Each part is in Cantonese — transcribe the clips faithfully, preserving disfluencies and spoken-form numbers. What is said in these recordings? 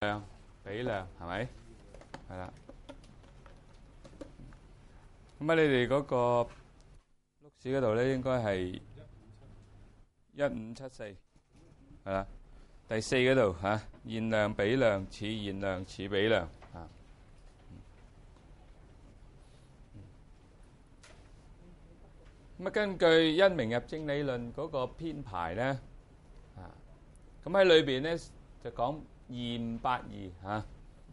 量比量係咪？係啦。咁啊，你哋嗰個碌屎嗰度咧，應該係一五七四，係啦。第四嗰度嚇，現量比量似現量似比量啊。咁啊，根據因明入證理論嗰個編排咧，啊，咁喺裏邊咧就講二五八二嚇。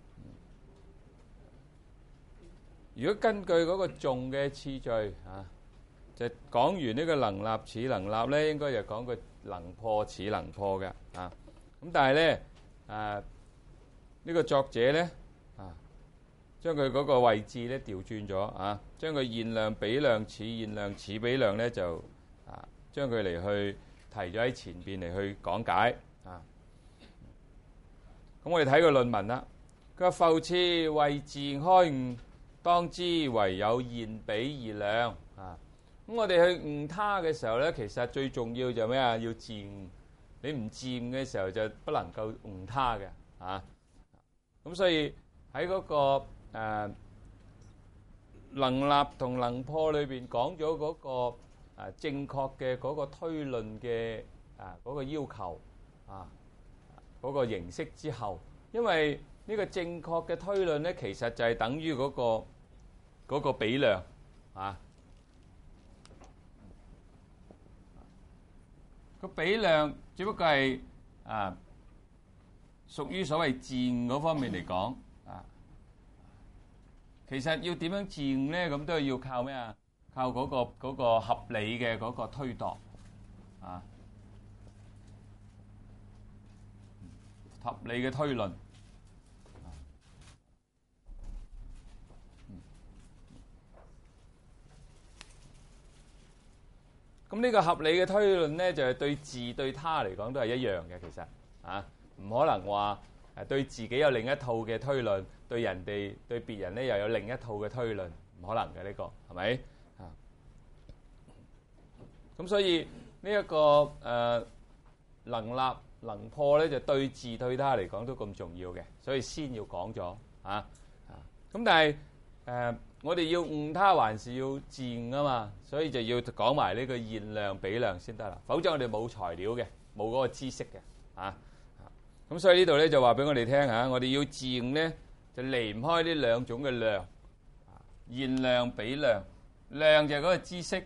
如果根據嗰個頌嘅次序嚇，就講完呢個能立似能立咧，應該就講個能破似能破嘅啊。咁但係咧，誒呢個作者咧啊，將佢嗰個位置咧調轉咗啊，將佢現量比量似現量似比量咧就啊，將佢嚟去提咗喺前邊嚟去講解啊。咁我哋睇個論文啦。佢話復次為自開悟，當知唯有現比二量啊。咁我哋去悟他嘅時候咧，其實最重要就咩啊？要自悟。你唔自悟嘅時候就不能夠悟他嘅啊。咁所以喺嗰個誒能立同能破裏邊講咗嗰個誒正確嘅嗰個推論嘅啊嗰個要求啊嗰個形式之後，因為呢個正確嘅推論咧，其實就係等於嗰個嗰個比量啊。個比量只不過係啊，屬於所謂自悟嗰方面嚟講啊。其實要點樣自悟咧？咁都係要靠咩啊？靠嗰個嗰個合理嘅嗰個推度啊，合理嘅推論。咁呢個合理嘅推論咧，就係對自對他嚟講都係一樣嘅。其實啊，唔可能話誒對自己有另一套嘅推論，對人哋對別人咧又有另一套嘅推論，唔可能嘅呢個係咪啊？咁所以呢一個誒能立能破咧，就對自對他嚟講都咁重要嘅，所以先要講咗啊啊！咁但係誒。我哋要悟他還是要自悟啊嘛，所以就要講埋呢個現量比量先得啦，否則我哋冇材料嘅，冇嗰個知識嘅啊。咁所以呢度咧就話俾我哋聽嚇，我哋要自悟咧就離唔開呢兩種嘅量，現量比量，量就係嗰個知識，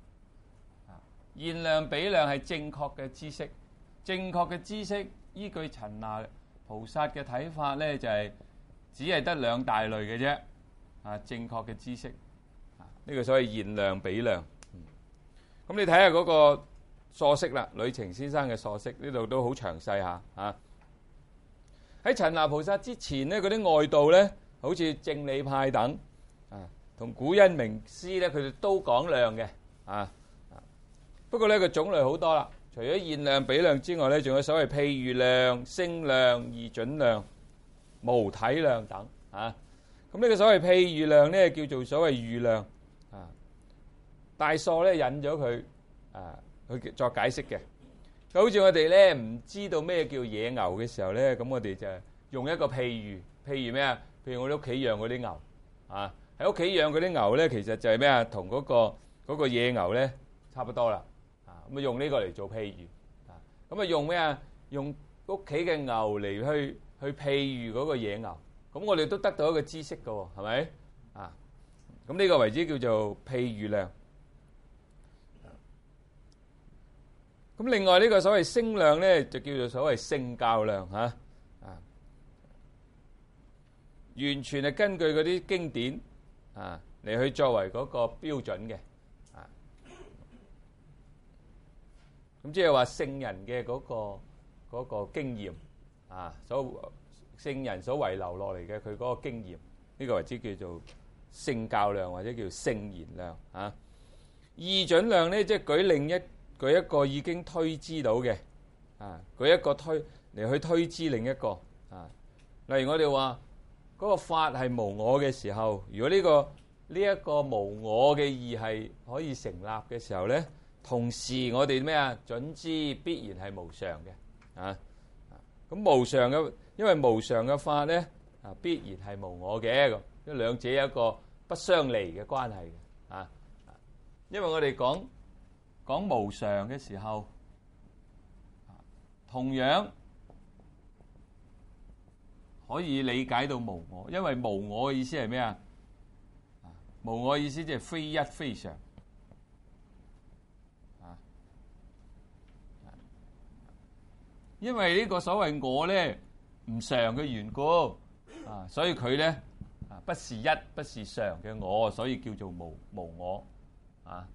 現量比量係正確嘅知識，正確嘅知識依據陳那菩薩嘅睇法咧就係只係得兩大類嘅啫。啊，正確嘅知識，啊，呢個所謂現量比量。咁你睇下嗰個疏釋啦，呂澄先生嘅疏釋呢度都好詳細下啊。喺陳那菩薩之前咧，嗰啲外道咧，好似正理派等啊，同古因明師咧，佢哋都講量嘅啊。不過咧，個種類好多啦，除咗現量比量之外咧，仲有所謂譬喻量、聲量、義準量、無體量等啊。咁呢個所謂譬喻量咧，叫做所謂喻量啊。大疏咧引咗佢啊去作解釋嘅。好似我哋咧唔知道咩叫野牛嘅時候咧，咁我哋就用一個譬喻，譬如咩啊？譬如我哋屋企養嗰啲牛啊，喺屋企養嗰啲牛咧，其實就係咩啊？同嗰個嗰個野牛咧差不多啦。啊，咁啊用呢個嚟做譬喻啊。咁啊用咩啊？用屋企嘅牛嚟去去譬喻嗰個野牛。咁我哋都得到一個知識㗎喎，係咪啊？咁呢個為之叫做譬喻量。咁另外呢個所謂聲量咧，就叫做所謂聖教量嚇啊，完全係根據嗰啲經典啊嚟去作為嗰個標準嘅啊。咁即係話聖人嘅嗰個嗰個經驗啊，所聖人所遺留落嚟嘅佢嗰個經驗，呢個為之叫做聖教量或者叫聖言量啊。義準量咧，即係舉另一舉一個已經推知到嘅啊，舉一個推嚟去推知另一個啊。例如我哋話嗰個法係無我嘅時候，如果呢個呢一個無我嘅義係可以成立嘅時候咧，同時我哋咩啊準知必然係無常嘅啊。咁無常嘅因為無常嘅法咧啊，必然係無我嘅咁，因為兩者有一個不相離嘅關係嘅啊。因為我哋講講無常嘅時候，同樣可以理解到無我，因為無我嘅意思係咩啊？無我意思即係非一非常啊。因為呢個所謂我咧唔常嘅緣故啊，所以佢咧啊不是一不是常嘅我，所以叫做無無我啊。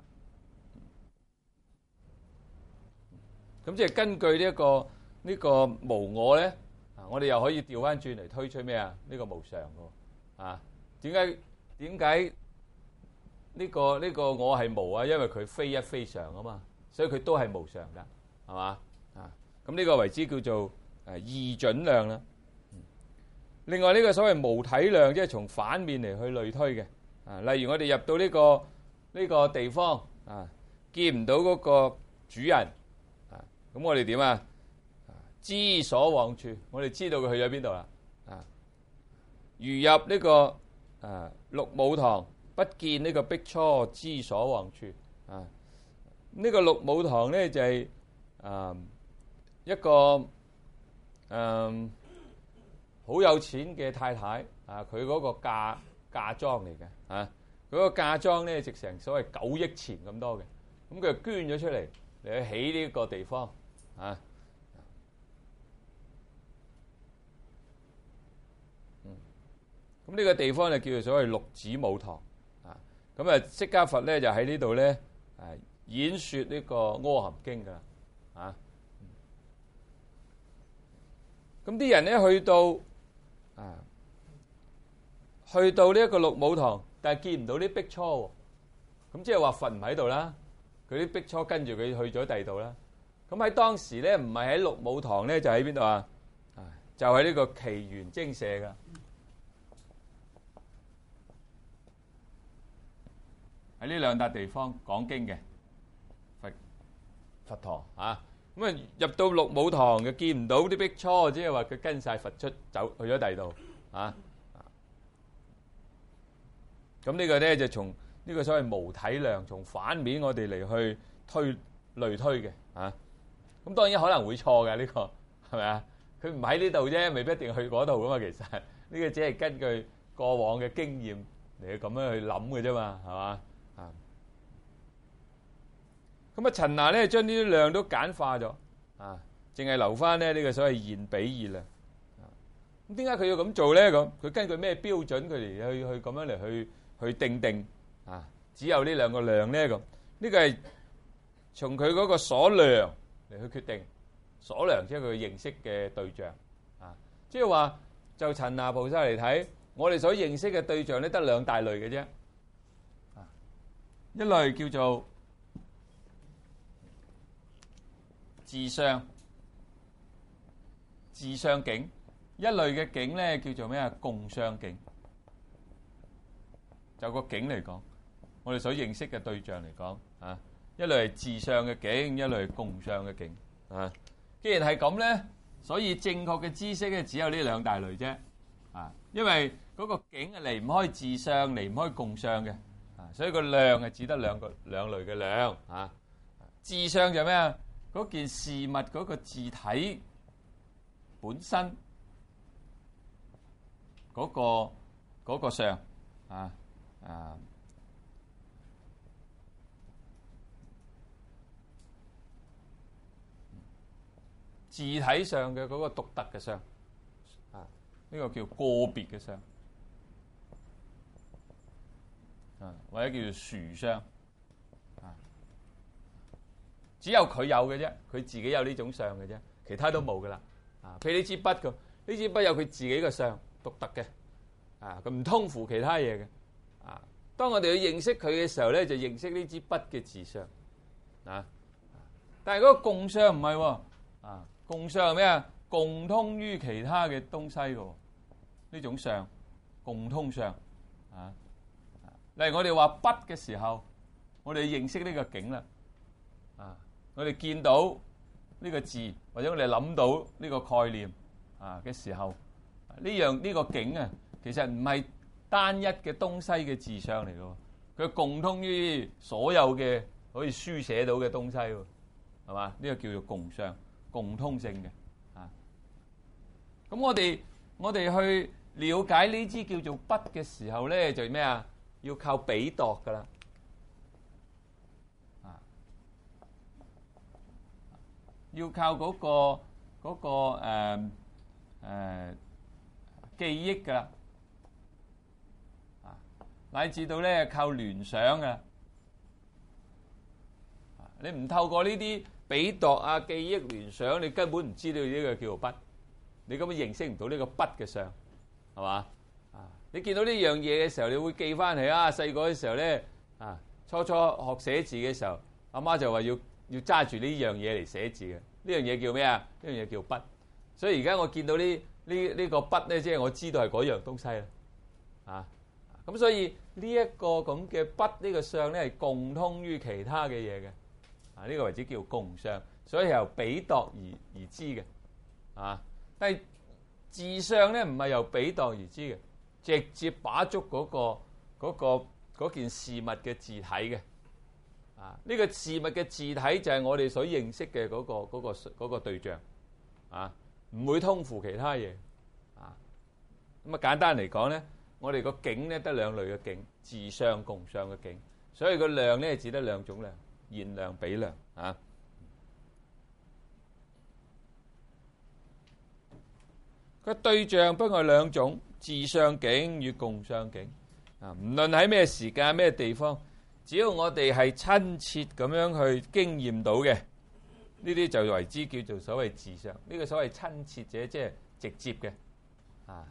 咁即係根據呢一個呢個無我咧啊，我哋又可以調翻轉嚟推出咩啊？呢個無常嘅啊，點解？點解呢個呢個我係無啊？因為佢非一非常啊嘛，所以佢都係無常噶，係嘛啊？咁呢個為之叫做誒二準量啦。另外呢個所謂無體量，即係從反面嚟去類推嘅啊。例如我哋入到呢個呢個地方啊，見唔到嗰個主人啊，咁我哋點啊？知所往處，我哋知道佢去咗邊度啦啊。如入呢個啊，六母堂不見呢個壁初知所往處啊！呢、這個六母堂咧就係、是、啊一個嗯好、啊、有錢嘅太太啊，佢嗰個嫁嫁妝嚟嘅啊，佢個嫁妝咧值成所謂九億錢咁多嘅，咁佢就捐咗出嚟嚟去起呢個地方啊。咁呢個地方就叫做所謂六子母堂啊，咁啊釋迦佛咧就喺呢度咧誒演説呢個阿含經噶啦啊，咁啲人咧去到啊去到呢一個六母堂，但係見唔到啲壁初喎，咁即係話佛唔喺度啦，佢啲壁初跟住佢去咗第二度啦。咁喺當時咧唔係喺六母堂咧，就喺邊度啊？啊，就喺呢個祇園精舍噶。喺呢兩笪地方講經嘅佛佛陀啊，咁啊入到六母堂就見唔到啲壁初，即係話佢跟晒佛出走去咗第二度啊。咁呢個咧就從呢個所謂無體量，從反面我哋嚟去推類推嘅啊。咁當然可能會錯嘅呢個係咪啊？佢唔喺呢度啫，未必一定去嗰度噶嘛。其實呢個只係根據過往嘅經驗嚟去咁樣去諗嘅啫嘛，係嘛？咁啊，陳那咧將呢啲量都簡化咗啊，淨係留翻咧呢個所謂現比二量。咁點解佢要咁做咧？咁佢根據咩標準佢哋去去咁樣嚟去去定定啊？只有呢兩個量咧咁，呢個係從佢嗰個所量嚟去決定。所量即係佢認識嘅對象啊，即係話就陳那菩薩嚟睇，我哋所認識嘅對象咧得兩大類嘅啫。啊，一類叫做自相自相境，一類嘅境咧叫做咩啊？共相境。就個境嚟講，我哋所認識嘅對象嚟講啊，一類係自相嘅境，一類係共相嘅境啊。既然係咁咧，所以正確嘅知識咧只有呢兩大類啫啊，因為嗰個境係離唔開自相，離唔開共相嘅啊，所以個量係只得兩個兩類嘅量啊。自相就咩啊？嗰件事物嗰個自體本身嗰個嗰個相啊啊，自體上嘅嗰個獨特嘅相啊，呢個叫個別嘅相啊，或者叫做殊相。只有佢有嘅啫，佢自己有呢種相嘅啫，其他都冇噶啦。啊，譬如呢支筆咁，呢支筆有佢自己嘅相，獨特嘅，啊，佢唔通乎其他嘢嘅。啊，當我哋去認識佢嘅時候咧，就認識呢支筆嘅自相。啊，但係嗰個共相唔係喎。啊，共相係咩啊？共通於其他嘅東西嘅呢種相，共通相。啊，例如我哋話筆嘅時候，我哋認識呢個境啦。啊。我哋見到呢個字，或者我哋諗到呢個概念， 啊嘅時候，呢樣呢個境啊，其實唔係單一嘅東西嘅自相嚟嘅，佢共通於所有嘅可以書寫到嘅東西喎，係嘛？呢個叫做共相，共通性嘅啊。咁我哋我哋去了解呢支叫做筆嘅時候咧，就咩啊？要靠比度噶啦，啊，要靠嗰個嗰個誒誒記憶噶啦，啊，乃至到咧靠聯想噶，你唔透過呢啲比度啊、記憶、聯想，你根本唔知道呢個叫做筆，你根本認識唔到呢個筆嘅相，係嘛？你見到呢樣嘢嘅時候，你會記翻起啊！細個嘅時候咧，啊，初初學寫字嘅時候，阿媽就話要要揸住呢樣嘢嚟寫字嘅。呢樣嘢叫咩啊？呢樣嘢叫筆。所以而家我見到呢呢呢個筆咧，即係我知道係嗰樣東西啦。啊，咁所以呢一個咁嘅筆呢個相咧，係共通於其他嘅嘢嘅。啊，呢個為之叫共相，所以由比度而而知嘅。啊，但係自相咧唔係由比度而知嘅。直接把捉嗰個嗰個嗰件事物嘅字體嘅，啊，呢個事物嘅字體就係我哋所認識嘅嗰個嗰個嗰個對象，啊，唔會通乎其他嘢，啊，咁啊簡單嚟講咧，我哋個境咧得兩類嘅境，自相共相嘅境，所以個量咧只得兩種量，現量比量，啊，個對象不過兩種。自相境與共相境啊，唔論喺咩時間、咩地方，只要我哋係親切咁樣去經驗到嘅，呢啲就為之叫做所謂自相。呢個所謂親切者，即係直接嘅啊，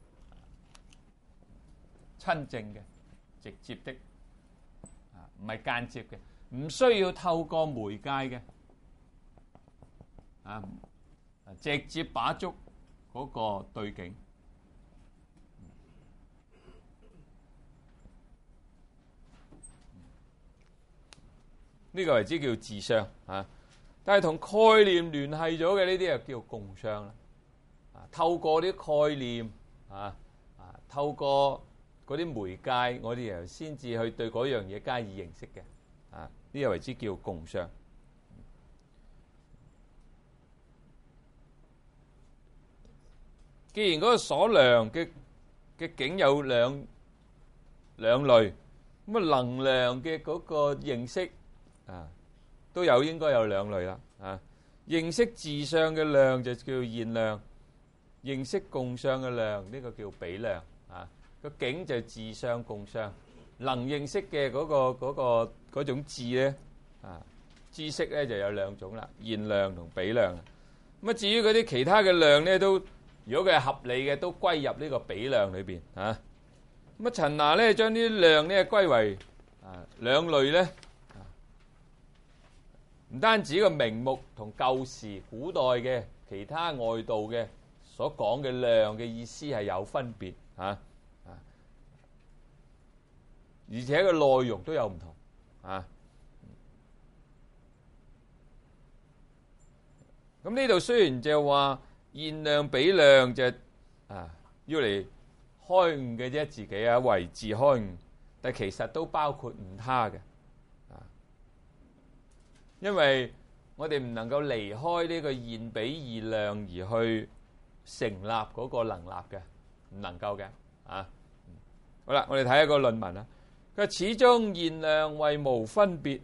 親證嘅、直接的啊，唔係間接嘅，唔需要透過媒介嘅啊，直接把捉嗰個對境。呢個為之叫自相啊，但係同概念聯繫咗嘅呢啲又叫共相啦。啊，透過啲概念啊啊，透過嗰啲媒介，我哋又先至去對嗰樣嘢加以認識嘅啊，呢個為之叫共相。既然嗰個所量嘅嘅境有兩兩類，咁啊能量嘅嗰個認識。啊，都有應該有兩類啦。啊，認識自相嘅量就叫現量，認識共相嘅量呢個叫比量。啊，個境就自相共相，能認識嘅嗰個嗰個嗰種智咧，啊，知識咧就有兩種啦，現量同比量。咁啊，至於嗰啲其他嘅量咧，都如果佢係合理嘅，都歸入呢個比量裏邊。啊，咁啊，陳拿咧將啲量咧歸為啊兩類咧。唔單止個名目同舊時古代嘅其他外道嘅所講嘅量嘅意思係有分別嚇啊，而且個內容都有唔同啊。咁呢度雖然就話現量比量就啊要嚟開悟嘅啫，自己啊為自開悟，但其實都包括唔他嘅。因為我哋唔能夠離開呢個現比現量而去成立嗰個能立嘅，唔能夠嘅啊。好啦，我哋睇一個論文啦。佢話始終現量為無分別，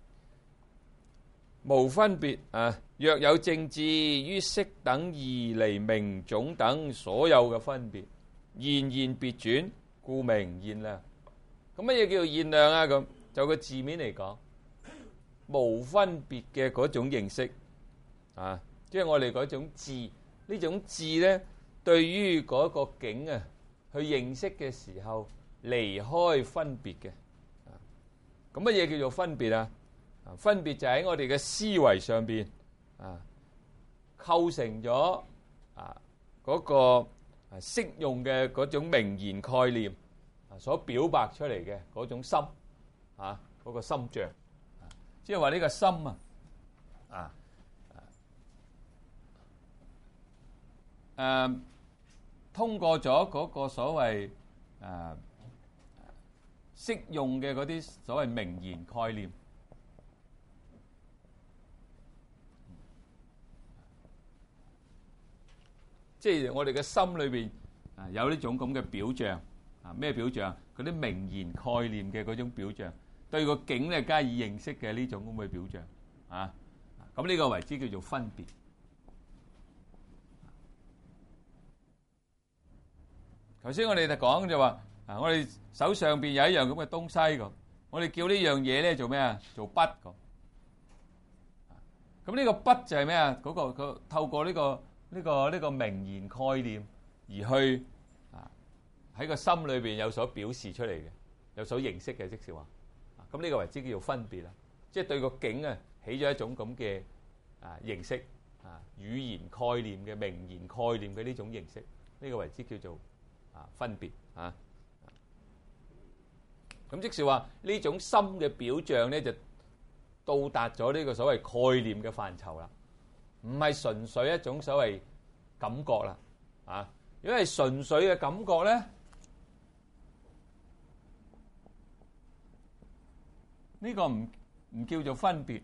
無分別啊。若有正智於色等義離名種等所有嘅分別，現現別轉，故名現量。咁乜嘢叫做現量啊？咁就個字面嚟講。無分別嘅嗰種認識啊，即係我哋嗰種智，呢種智咧，對於嗰個境啊，去認識嘅時候離開分別嘅。咁乜嘢叫做分別啊？分別就喺我哋嘅思維上邊啊，構成咗啊嗰個適用嘅嗰種名言概念啊，所表白出嚟嘅嗰種心啊，嗰個心象。即係話呢個心啊，啊， 誒通過咗嗰個所謂誒適用嘅嗰啲所謂名言概念，即係我哋嘅心裏邊啊有呢種咁嘅表象啊，咩表象？嗰啲名言概念嘅嗰種表象，對個境咧加以認識嘅呢種咁嘅表象啊，咁呢個為之叫做分別。頭先我哋就講就話啊，我哋手上邊有一樣咁嘅東西咁，我哋叫呢樣嘢咧做咩啊？做筆咁。咁呢個筆就係咩啊？嗰個個透過呢個呢個呢個名言概念而去啊喺個心裏邊有所表示出嚟嘅，有所認識嘅，即是話，咁呢個為之叫做分別啦。即係對個境啊起咗一種咁嘅啊認識啊語言概念嘅名言概念嘅呢種認識，呢個為之叫做啊分別啊。咁即是話呢種心嘅表象咧就到達咗呢個所謂概念嘅範疇啦，唔係純粹一種所謂感覺啦啊！如果係純粹嘅感覺咧，呢個唔唔叫做分別，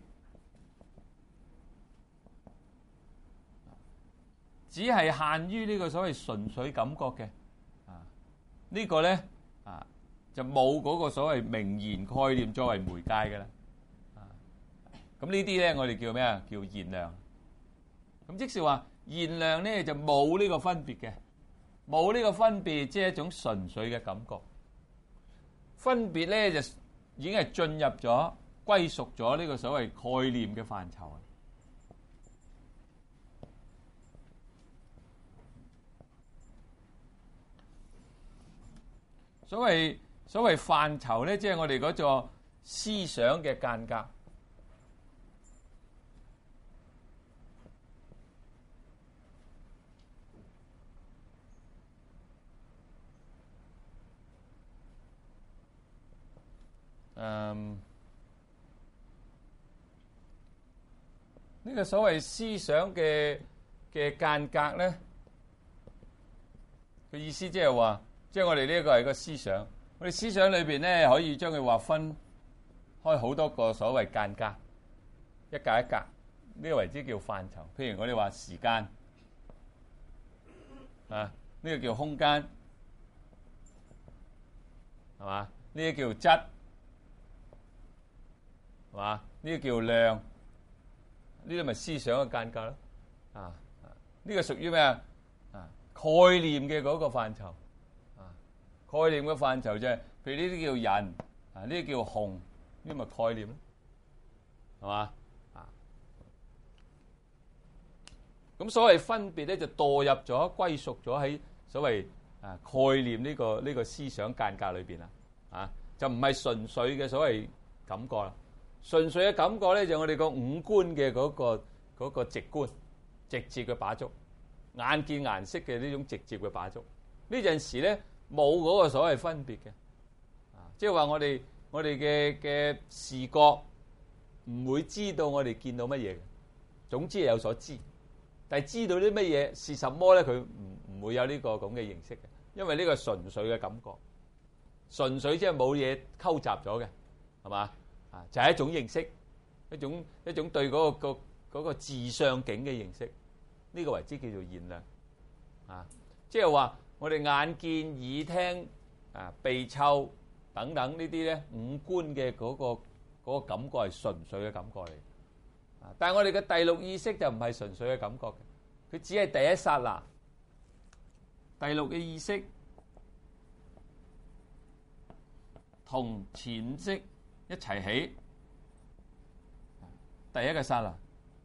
只係限於呢個所謂純粹感覺嘅啊。呢個咧啊就冇嗰個所謂名言概念作為媒介嘅啦。咁呢啲咧，我哋叫咩啊？叫現量。咁即是話現量咧就冇呢個分別嘅，冇呢個分別，即係一種純粹嘅感覺。分別咧就已經係進入咗、歸屬咗呢個所謂概念嘅範疇。所謂所謂範疇咧，即係我哋嗰座思想嘅間隔。嗯，呢個所謂思想嘅嘅間隔咧，嘅意思即係話，即係我哋呢一個係個思想，我哋思想裏邊咧可以將佢劃分開好多個所謂間隔，一格一格，呢個為之叫範疇。譬如我哋話時間啊，呢個叫空間，係嘛？呢個叫質。係嘛？呢個叫量，呢啲咪思想嘅間隔咯。啊，呢個屬於咩啊？啊，概念嘅嗰個範疇。啊，概念嘅範疇就係，譬如呢啲叫人，啊呢啲叫紅，呢啲咪概念咯，係嘛？啊，咁所謂分別咧，就墮入咗、歸屬咗喺所謂啊概念呢個呢個思想間隔裏邊啦。啊，就唔係純粹嘅所謂感覺啦。純粹嘅感覺咧，就我哋個五官嘅嗰個嗰個直觀、直接嘅把觸，眼見顏色嘅呢種直接嘅把觸。呢陣時咧冇嗰個所謂分別嘅，啊，即係話我哋我哋嘅嘅視覺唔會知道我哋見到乜嘢嘅，總之係有所知，但係知道啲乜嘢是什麼咧，佢唔唔會有呢個咁嘅認識嘅，因為呢個純粹嘅感覺，純粹即係冇嘢溝雜咗嘅，係嘛？就係一種認識，一種一種對嗰個個嗰個自相境嘅認識，呢個為之叫做現量啊！即係話我哋眼見、耳聽、啊鼻嗅等等呢啲咧五官嘅嗰個嗰個感覺係純粹嘅感覺嚟啊！但係我哋嘅第六意識就唔係純粹嘅感覺嘅，佢只係第一剎那，第六嘅意識同前意識一齊起，第一個剎那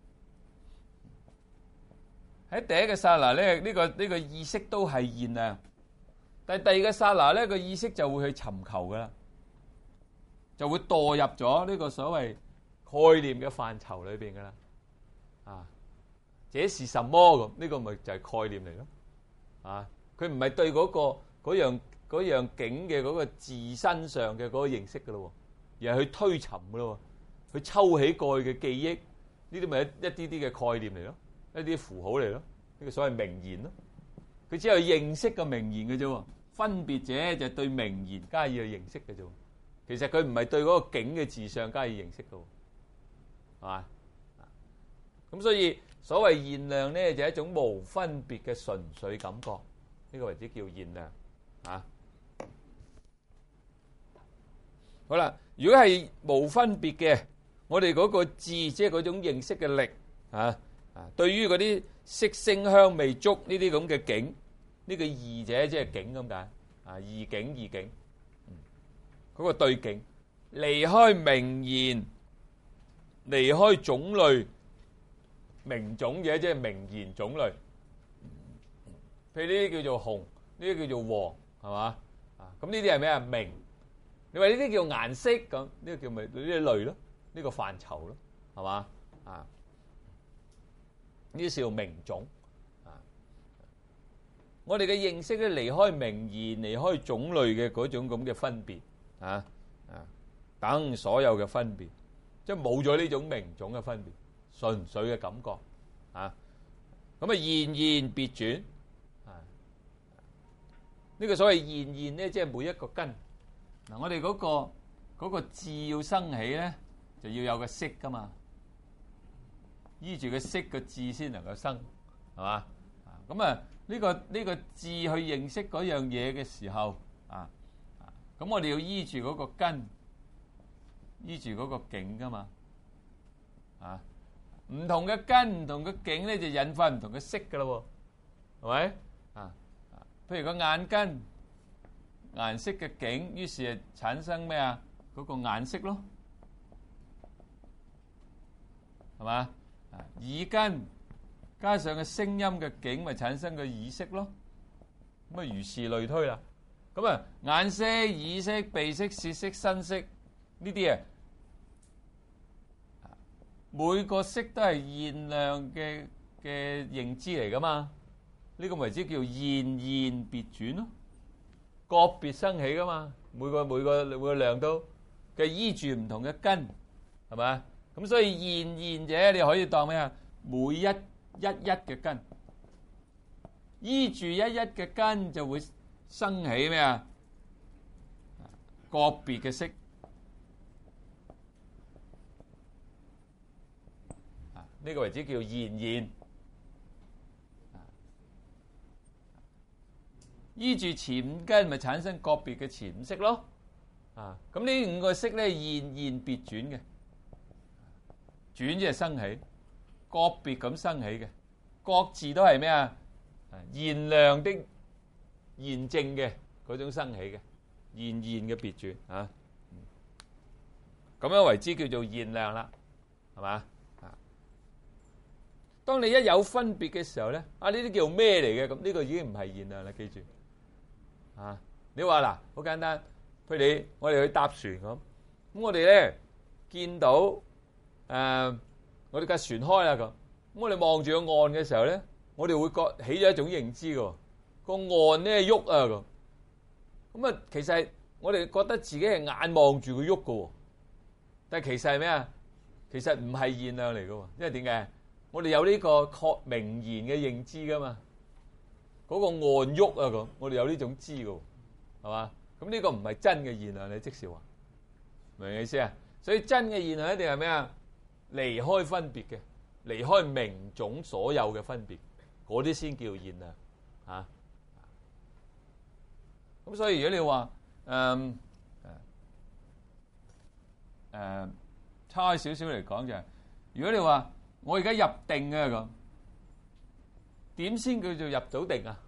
喺第一個剎那咧，呢個呢個意識都係現量，但係第二個剎那咧個意識就會去尋求噶啦，就會墮入咗呢個所謂概念嘅範疇裏邊噶啦。啊，這是什麼咁？呢個咪就係概念嚟咯。啊，佢唔係對嗰個嗰樣嗰樣境嘅嗰個自身上嘅嗰個認識噶咯。而係去推尋嘅咯，去抽起過去嘅記憶，呢啲咪一一啲啲嘅概念嚟咯，一啲符號嚟咯，呢個所謂名言咯。 佢只有認識個名言嘅啫喎。分別者就係對名言加以去認識嘅啫喎。其實佢唔係對嗰個境嘅字相加以認識嘅喎，係嘛？咁所以所謂現量咧，就係一種無分別嘅純粹感覺，呢個為之叫現量啊。好啦，如果係無分別嘅，我哋嗰個智即係嗰種認識嘅力啊啊，對於嗰啲色聲香味觸呢啲咁嘅境，呢個異者即係境咁解啊，異境異境，嗰個對境離開名言，離開種類。名種嘅即係名言種類，譬如呢啲叫做紅，呢啲叫做黃，係嘛？啊，咁呢啲係咩啊？名。你話呢啲叫顏色咁，呢個叫咪呢啲類咯？呢個範疇咯，係嘛？啊，呢啲叫名種。啊，我哋嘅認識咧，離開名言，離開種類嘅嗰種咁嘅分別，啊啊，等所有嘅分別，即係冇咗呢種名種嘅分別。純粹嘅感覺啊，咁啊現現別轉啊，呢個所謂現現咧，即係每一個根嗱，我哋嗰個嗰個智要生起咧，就要有個識噶嘛，依住個識個智先能夠生，係嘛啊？咁啊呢個呢個智去認識嗰樣嘢嘅時候啊啊，咁我哋要依住嗰個根，依住嗰個境噶嘛啊。唔同嘅根，唔同嘅境咧，就引發唔同嘅色噶咯喎，係咪啊？譬如個眼根，顏色嘅境，於是就產生咩啊？嗰個眼色咯，係嘛？耳根加上個聲音嘅境，咪產生個耳色咯。咁啊，如是類推啦。咁啊，眼色、耳色、鼻色、舌色、身色呢啲啊。每個色都係現量嘅嘅認知嚟噶嘛？呢個為之叫現現別轉咯，個別生起噶嘛？每個每個每個量都嘅依住唔同嘅根，係咪？咁所以現現者你可以當咩啊？每一一一嘅根，依住一一嘅根就會生起咩啊？個別嘅色。呢個為之叫現現，依住前五根咪產生個別嘅前五色咯，啊，咁呢五個色咧現現別轉嘅，轉即係生起，個別咁生起嘅，各自都係咩啊？現量的現證嘅嗰種生起嘅，現現嘅別轉啊，咁樣為之叫做現量啦，係嘛？當你一有分別嘅時候咧，啊呢啲叫咩嚟嘅？咁呢個已經唔係現量啦，記住啊！你話嗱，好簡單，譬如你我哋去搭船咁，咁我哋咧見到誒、呃，我哋架船開啦咁，咁我哋望住個岸嘅時候咧，我哋會覺起咗一種認知嘅，個岸咧喐啊咁，咁啊其實我哋覺得自己係眼望住佢喐嘅，但係其實係咩啊？其實唔係現量嚟嘅，因為點解？我哋有呢個確名言嘅認知噶嘛，嗰、那個岸喐啊咁，我哋有呢種知嘅，係嘛？咁呢個唔係真嘅現量，你即是話，明唔明意思啊？所以真嘅現量一定係咩啊？離開分別嘅，離開名種所有嘅分別，嗰啲先叫現量啊。咁所以如果你話誒誒誒差少少嚟講就係、是，如果你話。我而家入定啊咁，點先叫做入到定啊？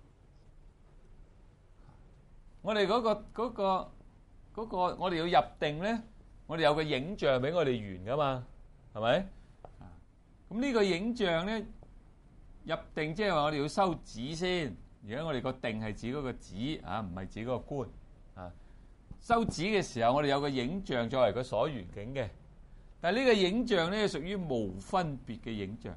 我哋嗰個嗰個嗰個，我哋要入定咧，我哋有個影像俾我哋圓噶嘛，係咪？咁呢個影像咧入定，即係話我哋要收止先。而家我哋個定係指嗰個止啊，唔係指嗰個觀啊。收止嘅時候，我哋有個影像作為個所緣境嘅。但係呢個影像咧，屬於無分別嘅影像。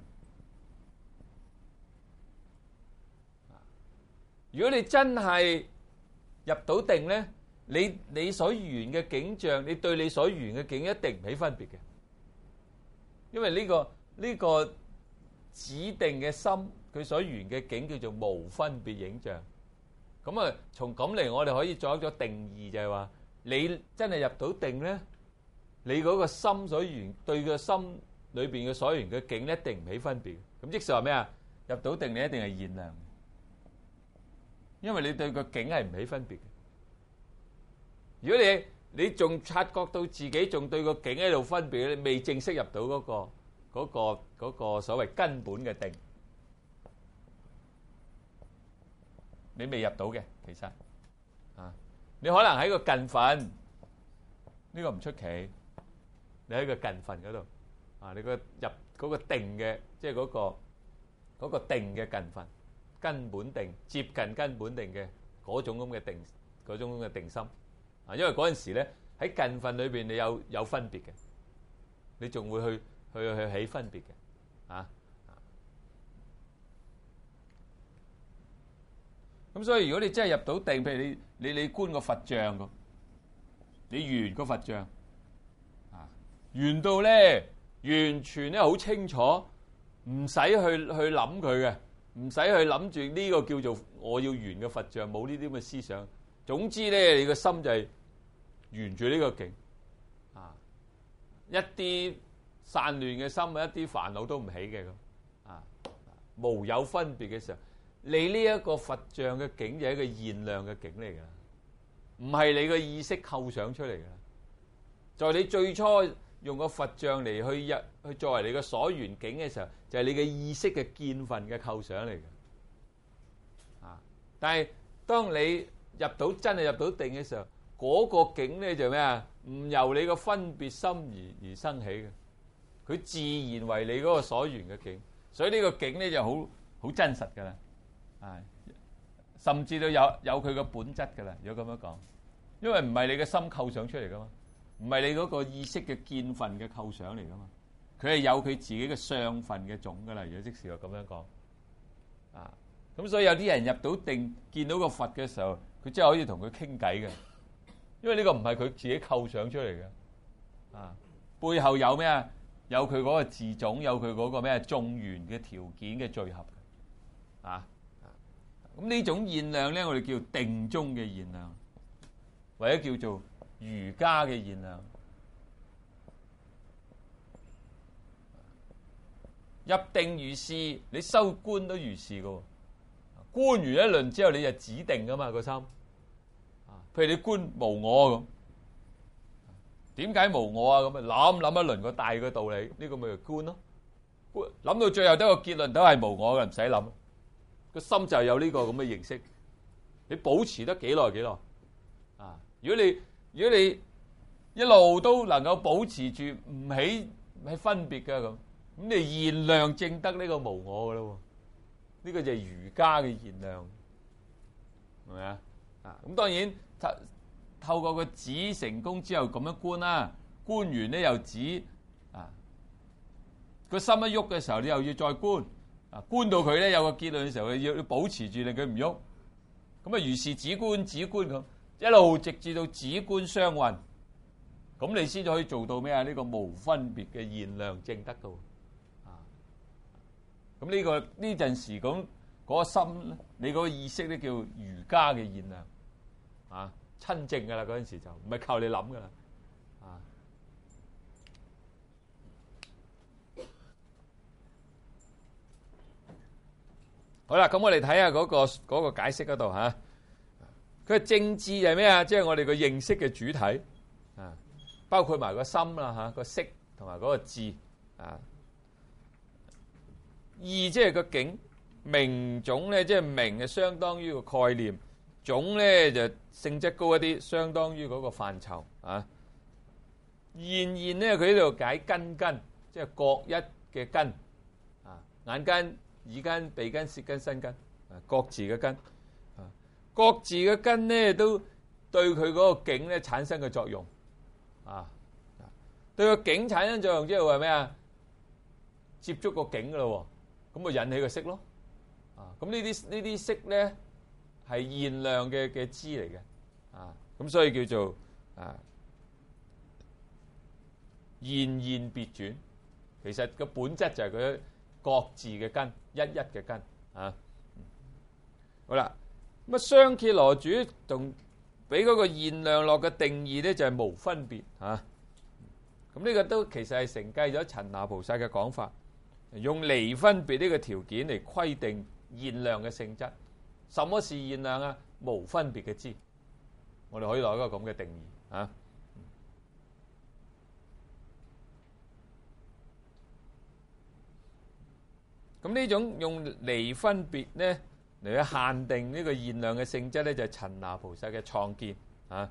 如果你真係入到定咧，你你所緣嘅景象，你對你所緣嘅景一定唔起分別嘅，因為呢個呢個指定嘅心佢所緣嘅境叫做無分別影像。咁啊，從咁嚟我哋可以作一個定義，就係話你真係入到定咧，你嗰個心所緣對個心裏邊嘅所緣嘅境一定唔起分別。咁即係話咩啊？入到定你一定係現量，因為你對個境係唔起分別嘅。如果你你仲察覺到自己仲對個境喺度分別，你未正式入到嗰個嗰個嗰個所謂根本嘅定，你未入到嘅。其實啊，你可能喺個近分，呢個唔出奇。你喺個近分嗰度啊，你個入嗰個定嘅，即係嗰個嗰個定嘅近分，根本定接近根本定嘅嗰種咁嘅定，嗰種咁嘅定心。啊，因為嗰陣時咧喺近分裏邊，你有有分別嘅，你仲會去去去起分別嘅，啊，咁所以如果你真係入到定，譬如你你你觀個佛像咁，你圓個佛像，啊，圓到咧完全咧好清楚，唔使去去諗佢嘅，唔使去諗住呢個叫做我要圓嘅佛像，冇呢啲咁嘅思想。總之咧，你個心就係沿住呢個境，啊，一啲散亂嘅心，一啲煩惱都唔起嘅咁，啊，無有分別嘅時候，你呢一個佛像嘅境就係一個現量嘅境嚟㗎，唔係你個意識構想出嚟㗎。在你最初用個佛像嚟去入去作為你嘅所緣境嘅時候，就係你嘅意識嘅見分嘅構想嚟嘅，啊，但係當你入到真係入到定嘅時候，嗰個境咧就咩啊？唔由你個分別心而而生起嘅，佢自然為你嗰個所緣嘅境，所以呢個境咧就好好真實噶啦，係甚至都有有佢個本質噶啦。如果咁樣講，因為唔係你嘅心構想出嚟噶嘛，唔係你嗰個意識嘅見分嘅構想嚟噶嘛，佢係有佢自己嘅相分嘅種噶啦。如果即時我咁樣講，啊，咁所以有啲人入到定見到個佛嘅時候，佢真係可以同佢傾偈嘅，因為呢個唔係佢自己構想出嚟嘅，啊，背後有咩啊？有佢嗰個自種，有佢嗰個咩眾緣嘅條件嘅聚合，啊，咁呢種現量咧，我哋叫定中嘅現量，或者叫做瑜伽嘅現量。入定如是，你修觀都如是噶。觀完一輪之後，你就止定噶嘛個心。啊，譬如你觀無我咁，點解無我啊？咁啊諗諗一輪個大嘅道理，呢個咪叫觀咯。觀諗到最後得個結論都係無我嘅，唔使諗。個心就有呢個咁嘅認識。你保持得幾耐幾耐？啊，如果你如果你一路都能夠保持住唔起係分別嘅咁，咁你現量證得呢個無我噶咯。呢個就係瑜伽嘅現量，係咪啊？啊，咁當然透透過個止成功之後咁樣觀啦，觀完咧又止，啊，個心一喐嘅時候，你又要再觀，啊，觀到佢咧有個結論嘅時候，要要保持住令佢唔喐，咁啊如是止觀止觀咁，一路直至到止觀相運，咁你先至可以做到咩啊？呢個無分別嘅現量證得到。咁呢個呢陣時咁嗰個心咧，你嗰個意識咧叫瑜伽嘅現量，啊，親證噶啦，嗰陣時就唔係靠你諗噶啦，啊，好啦，咁我哋睇下嗰個嗰個解釋嗰度吓，佢嘅正智係咩啊？即係我哋個認識嘅主體啊，包括埋個心啦吓，個識同埋嗰個智啊。意即係個境，明種咧即係明係相當於個概念，種咧就性質高一啲，相當於嗰個範疇啊。現現咧佢呢度解根根，即係各一嘅根啊，眼根、耳根、鼻根、舌根、身根啊，各自嘅根啊，各自嘅根咧都對佢嗰個境咧產生嘅作用啊，對個境產生作用即係話咩啊？接觸個境噶咯。咁咪引起個色咯，啊！咁呢啲呢啲色咧係現量嘅嘅知嚟嘅，啊！咁所以叫做啊現現別轉，其實個本質就係佢各自嘅根，一一嘅根， 啊。好啦，咁啊雙羯羅主同俾嗰個現量樂嘅定義咧就係無分別啊。咁呢個都其實係承繼咗陳那菩薩嘅講法，用離分別呢個條件嚟規定現量嘅性質。什麼是現量啊？無分別嘅知，我哋可以攞一個咁嘅定義啊。咁呢種用離分別咧嚟去限定呢個現量嘅性質咧，就係陳那菩薩嘅創建啊。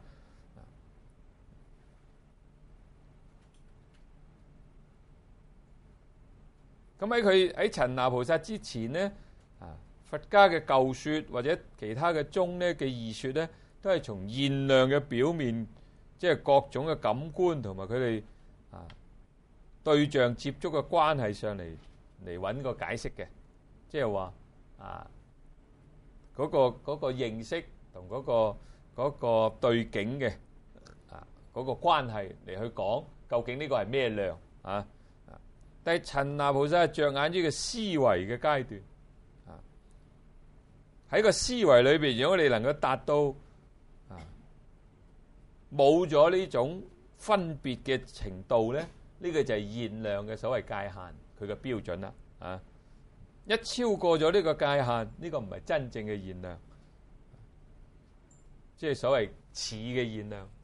咁喺佢喺陳那菩薩之前咧，啊佛家嘅舊說或者其他嘅宗咧嘅義說咧，都係從現量嘅表面，即係各種嘅感官同埋佢哋啊對象接觸嘅關係上嚟嚟揾個解釋嘅，即係話啊嗰個嗰個認識同嗰個嗰個對境嘅啊嗰個關係嚟去講，究竟呢個係咩量啊？但係陳那菩薩係着眼於個思維嘅階段，啊喺個思維裏邊，如果我哋能夠達到啊冇咗呢種分別嘅程度咧，呢個就係現量嘅所謂界限，佢嘅標準啦。啊，一超過咗呢個界限，呢個唔係真正嘅現量，即係所謂似嘅現量，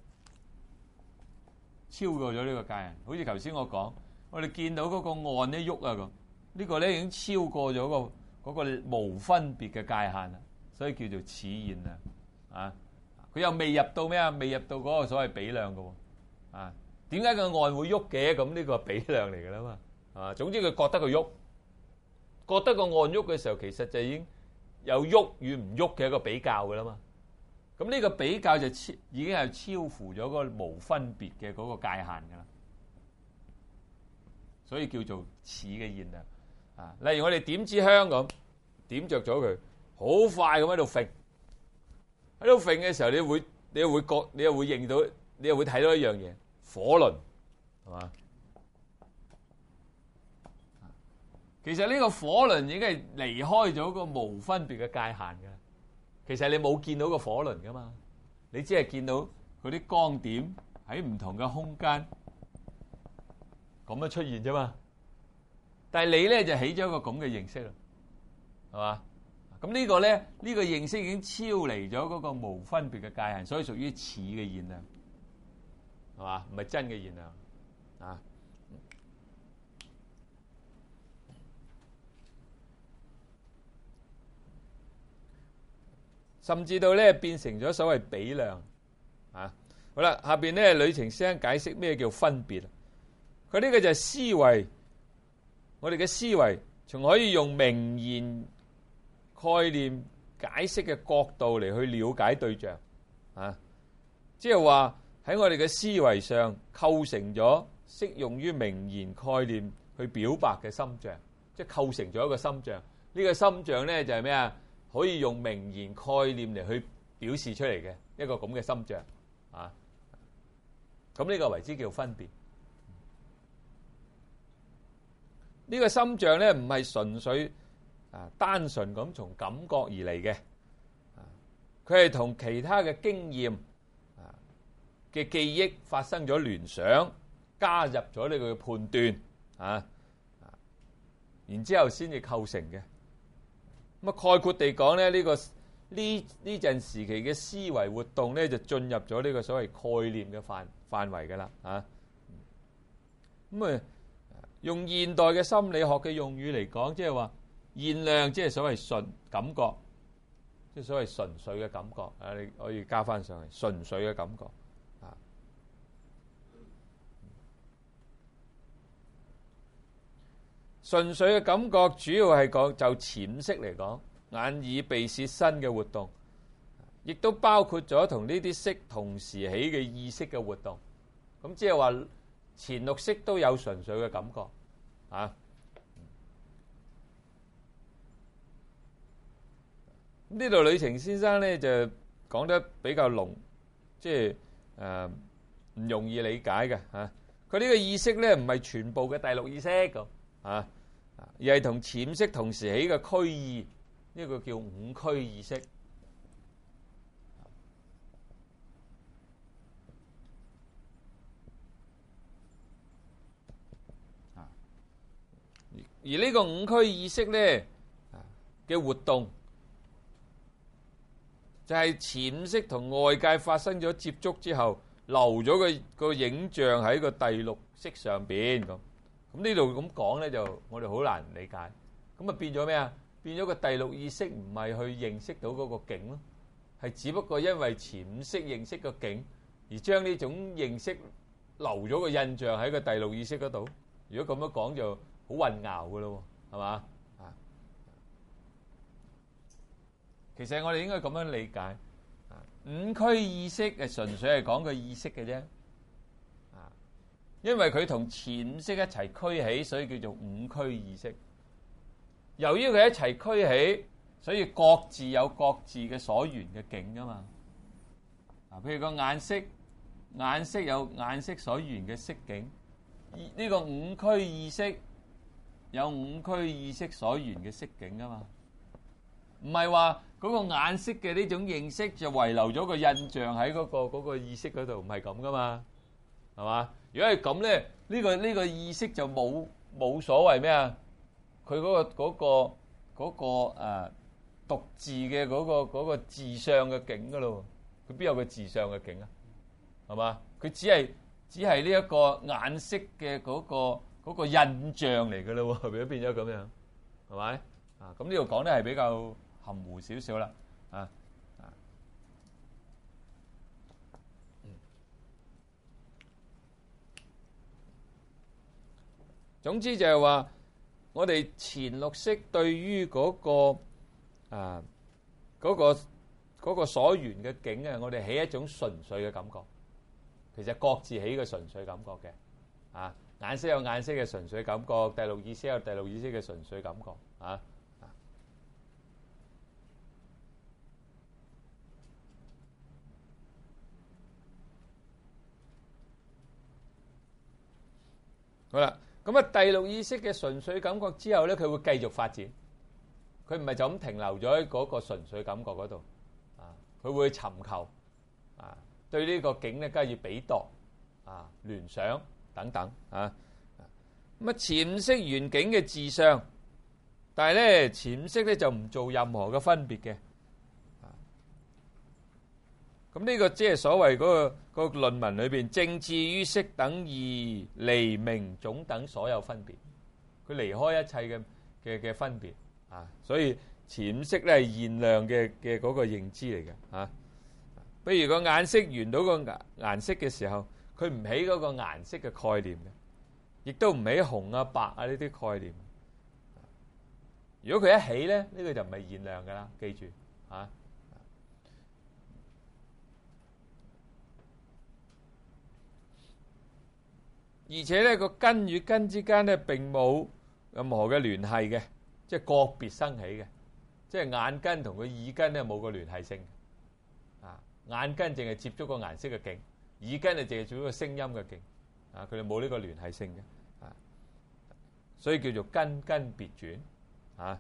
超過咗呢個界限。好似頭先我講。我哋見到嗰個岸咧喐啊，咁呢個咧已經超過咗個嗰個無分別嘅界限啦，所以叫做似現量啊。佢又未入到咩啊？未入到嗰個所謂比量嘅喎啊。點解個岸會喐嘅？咁呢個係比量嚟㗎啦嘛啊。總之佢覺得佢喐，覺得個岸喐嘅時候，其實就已經有喐與唔喐嘅一個比較㗎啦嘛。咁呢個比較就超已經係超乎咗嗰個無分別嘅嗰個界限㗎啦。所以叫做似嘅現量啊！例如我哋點支香咁，點着咗佢，好快咁喺度揈，喺度揈嘅時候，你會你又會覺，你又會認到，你又會睇到一樣嘢，火輪係嘛？其實呢個火輪已經係離開咗個無分別嘅界限㗎。其實你冇見到個火輪㗎嘛，你只係見到嗰啲光點喺唔同嘅空間。咁樣出現啫嘛，但係你咧就起咗一個咁嘅認識啦，係嘛？咁呢個咧呢、呢個認識已經超離咗嗰個無分別嘅界限，所以屬於似嘅現量，係嘛？唔係真嘅現量啊！甚至到咧變成咗所謂比量啊！好啦，下邊咧呂澄先生解釋咩叫分別。佢呢個就係思維，我哋嘅思維從可以用名言概念解釋嘅角度嚟去了解對象啊，即係話喺我哋嘅思維上構成咗適用於名言概念去表白嘅心象，即係構成咗一個心象。呢個心象咧就係咩啊？可以用名言概念嚟去表示出嚟嘅一個咁嘅心象啊。咁呢個為之叫分別。呢個心象咧唔係純粹啊單純咁從感覺而嚟嘅，佢係同其他嘅經驗啊嘅記憶發生咗聯想，加入咗呢個判斷啊，然之後先至構成嘅。咁啊概括地講咧，呢個呢呢陣時期嘅思維活動咧就進入咗呢個所謂概念嘅範範圍㗎啦啊。咁啊〜用現代嘅心理學嘅用語嚟講，即係話現量，即係所謂純感覺，即係所謂純粹嘅感覺。啊，你可以加翻上去，純粹嘅感覺啊。純粹嘅感覺主要係講就潛識嚟講，眼耳鼻舌身嘅活動，亦都包括咗同呢啲識同時起嘅意識嘅活動。咁即係話。前六識都有純粹嘅感覺啊！呢度呂澄先生咧就講得比較濃，即係誒唔容易理解嘅嚇。佢呢個意識咧唔係全部嘅第六意識咁啊，而係同潛識同時起嘅區意呢個叫五區意識。而呢個五區意識咧嘅活動，就係潛意識同外界發生咗接觸之後，留咗個個影像喺個第六識上邊咁。咁呢度咁講咧，就我哋好難理解。咁啊變咗咩啊？變咗個第六意識唔係去認識到嗰個境咯，係只不過因為潛意識認識個境，而將呢種認識留咗個印象喺個第六意識嗰度。如果咁樣講就好混淆噶咯，係嘛？啊，其實我哋應該咁樣理解，啊，五區意識係純粹係講個意識嘅啫，啊，因為佢同潛意識一齊區起，所以叫做五區意識。由於佢一齊區起，所以各自有各自嘅所緣嘅境噶嘛。啊，譬如個眼識，眼識有眼識所緣嘅色境，呢個五區意識有五區意識所緣嘅色境噶嘛。唔係話嗰個眼識嘅呢種認識就遺留咗個印象喺嗰個嗰個意識嗰度，唔係咁噶嘛，係嘛？如果係咁咧，呢個呢個意識就冇冇所謂咩啊？佢嗰個嗰個嗰個誒獨自嘅嗰個嗰個自相嘅境噶咯，佢邊有個自相嘅境啊？係嘛？佢只係只係呢一個眼識嘅嗰個嗰個印象嚟噶咯，係咪變咗咁樣？係咪啊？咁呢度講咧係比較含糊少少啦，啊啊，總之就係話，我哋前六識對於嗰個啊嗰個嗰個所緣嘅境啊，我哋起一種純粹嘅感覺。其實各自起個純粹感覺嘅，啊，眼識有眼識嘅純粹感覺，第六意識有第六意識嘅純粹感覺，啊。好啦，咁啊，第六意識嘅純粹感覺之後咧，佢會繼續發展，佢唔係就咁停留咗喺嗰個純粹感覺嗰度，啊，佢會尋求，啊，對呢個境咧加以比度，啊，聯想等等，啊，咁啊，潛意識緣境嘅自相，但係咧潛意識咧就唔做任何嘅分別嘅。咁呢個即係所謂嗰個嗰個論文裏邊，正智於色等義離名種等所有分別，佢離開一切嘅嘅嘅分別啊，所以潛識咧係現量嘅嘅嗰個認知嚟嘅啊。比如個眼識緣到個顏顏色嘅時候，佢唔起嗰個顏色嘅概念嘅，亦都唔起紅啊白啊呢啲概念。如果佢一起咧，呢、呢個就唔係現量噶啦，記住啊。而且咧個根與根之間咧並冇任何嘅聯繫嘅，即係個別生起嘅，即係眼根同個耳根咧冇個聯繫性。啊，眼根淨係接觸個顏色嘅境，耳根就淨係接觸個聲音嘅境。啊，佢哋冇呢個聯繫性嘅。啊，所以叫做根根別轉。啊，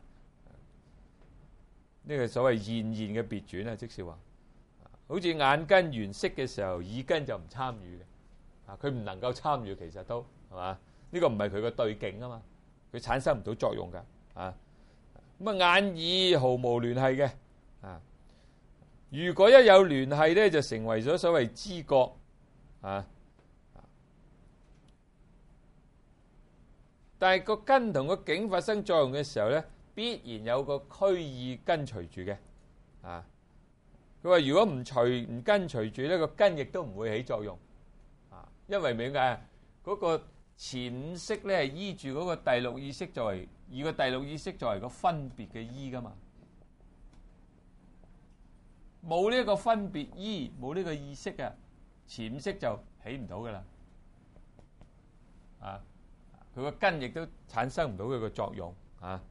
呢個所謂現現嘅別轉啊，即是話，好似眼根緣色嘅時候，耳根就唔參與嘅。佢唔能夠參與，其實都係嘛？呢個唔係佢個對境啊嘛，佢產生唔到作用㗎啊。咁啊，眼耳毫無聯繫嘅啊。如果一有聯繫咧，就成為咗所謂知覺啊。但係個根同個境發生作用嘅時候咧，必然有個區意跟隨住嘅啊。佢話如果唔隨唔跟隨住呢個根亦都唔會起作用。因為點解嗰個潛識咧係依住嗰個第六意識作為，以個第六意識作為個分別嘅依噶嘛，冇呢一個分別依，冇呢個意識啊，潛識就起唔到噶啦，啊，佢個根亦都產生唔到佢個作用啊。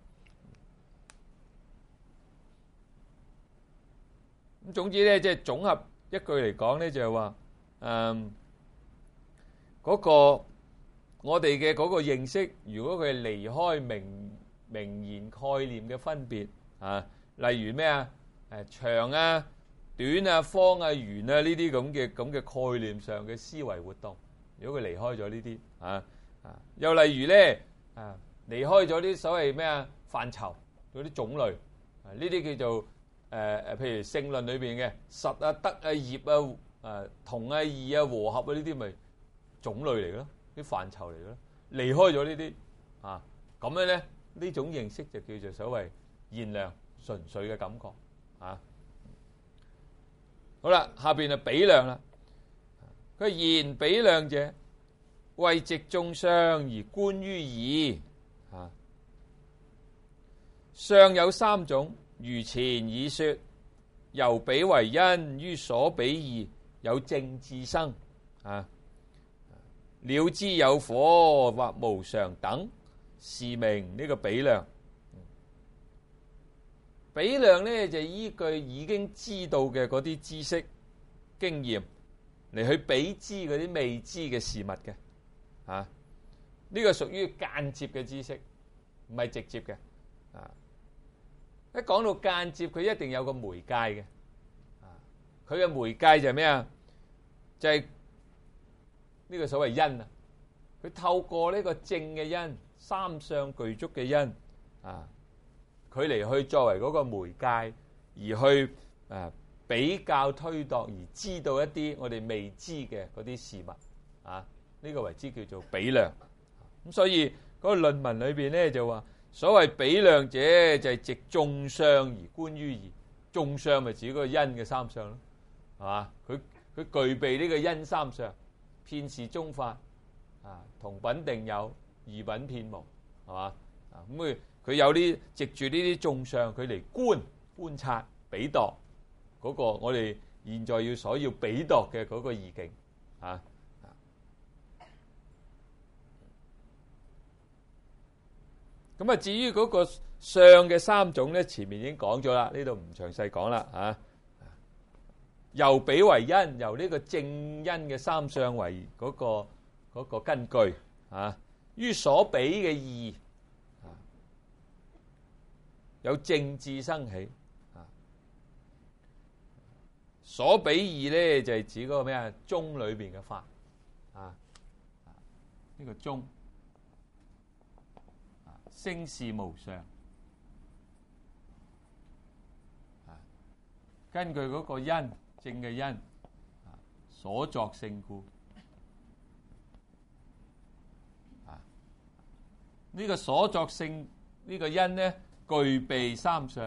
咁總之咧，即係總合一句嚟講咧，就係話，嗯。嗰個我哋嘅嗰個認識，如果佢係離開名名言概念嘅分別啊， 例如咩啊？誒長啊、短啊、方啊、圓啊呢啲咁嘅咁嘅概念上嘅思維活動。如果佢離開咗呢啲啊啊，又例如咧啊，離開咗啲所謂咩啊範疇嗰啲種類啊，呢啲叫做誒誒、呃，譬如聖論裏邊嘅實啊、得啊、業啊、誒同啊、異啊、和合啊呢啲，咪種類嚟嘅咯，啲範疇嚟嘅咯。離開咗呢啲啊，咁樣咧呢種認識就叫做所謂現量純粹嘅感覺啊。好啦，下邊就比量啦。佢言比量者，為藉眾相而觀於義。啊，相有三種，如前已說，由比為因，於所比義，有正智生。啊，了知有火或無常等，是名呢個比量。比量呢，就依據已經知道嘅嗰啲知識經驗嚟去比知嗰啲未知嘅事物嘅。啊，呢個屬於間接嘅知識，唔係直接嘅。啊，一講到間接，佢一定有個媒介嘅。啊，佢嘅媒介就係咩啊？就係呢個所謂因啊。佢透過呢個正嘅因，三相具足嘅因啊，佢嚟去作為嗰個媒介，而去誒比較推度，而知道一啲我哋未知嘅嗰啲事物啊。呢個為之叫做比量。咁所以嗰個論文裏邊咧就話，所謂比量者就係藉眾相而觀於義。眾相咪指嗰個因嘅三相咯，係嘛？佢佢具備呢個因三相，遍是中法啊，同品定有，異品遍無，係嘛？啊咁佢佢有啲藉住呢啲眾相，佢嚟觀觀察比度嗰個我哋現在要所要比度嘅嗰個義境啊。咁啊，至於嗰個相嘅三種咧，前面已經講咗啦，呢度唔詳細講啦嚇。由比為因，由呢個正因嘅三相為嗰個嗰個根據啊，於所比嘅義啊，有正智生起啊。所比義咧就係指嗰個咩啊？宗裏邊嘅法啊，呢個宗。聲是無常，啊，根據嗰個因正嘅因，啊，所作性故，啊，呢個所作性呢個因呢，具備三相，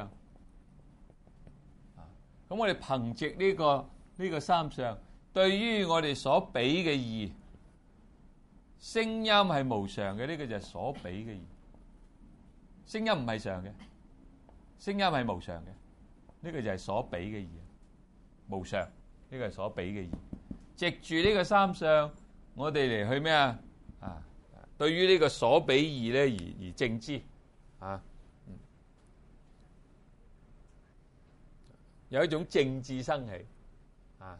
啊，咁我哋憑藉呢個呢個三相，對於我哋所比嘅義，聲音係無常嘅，呢個就係所比嘅義。聲音唔係常嘅，聲音係無常嘅，呢個就係所比嘅義，無常，呢個係所比嘅義。藉住呢個三相，我哋嚟去咩啊？啊，對於呢個所比義咧，而而正知啊，有一種正智生起啊。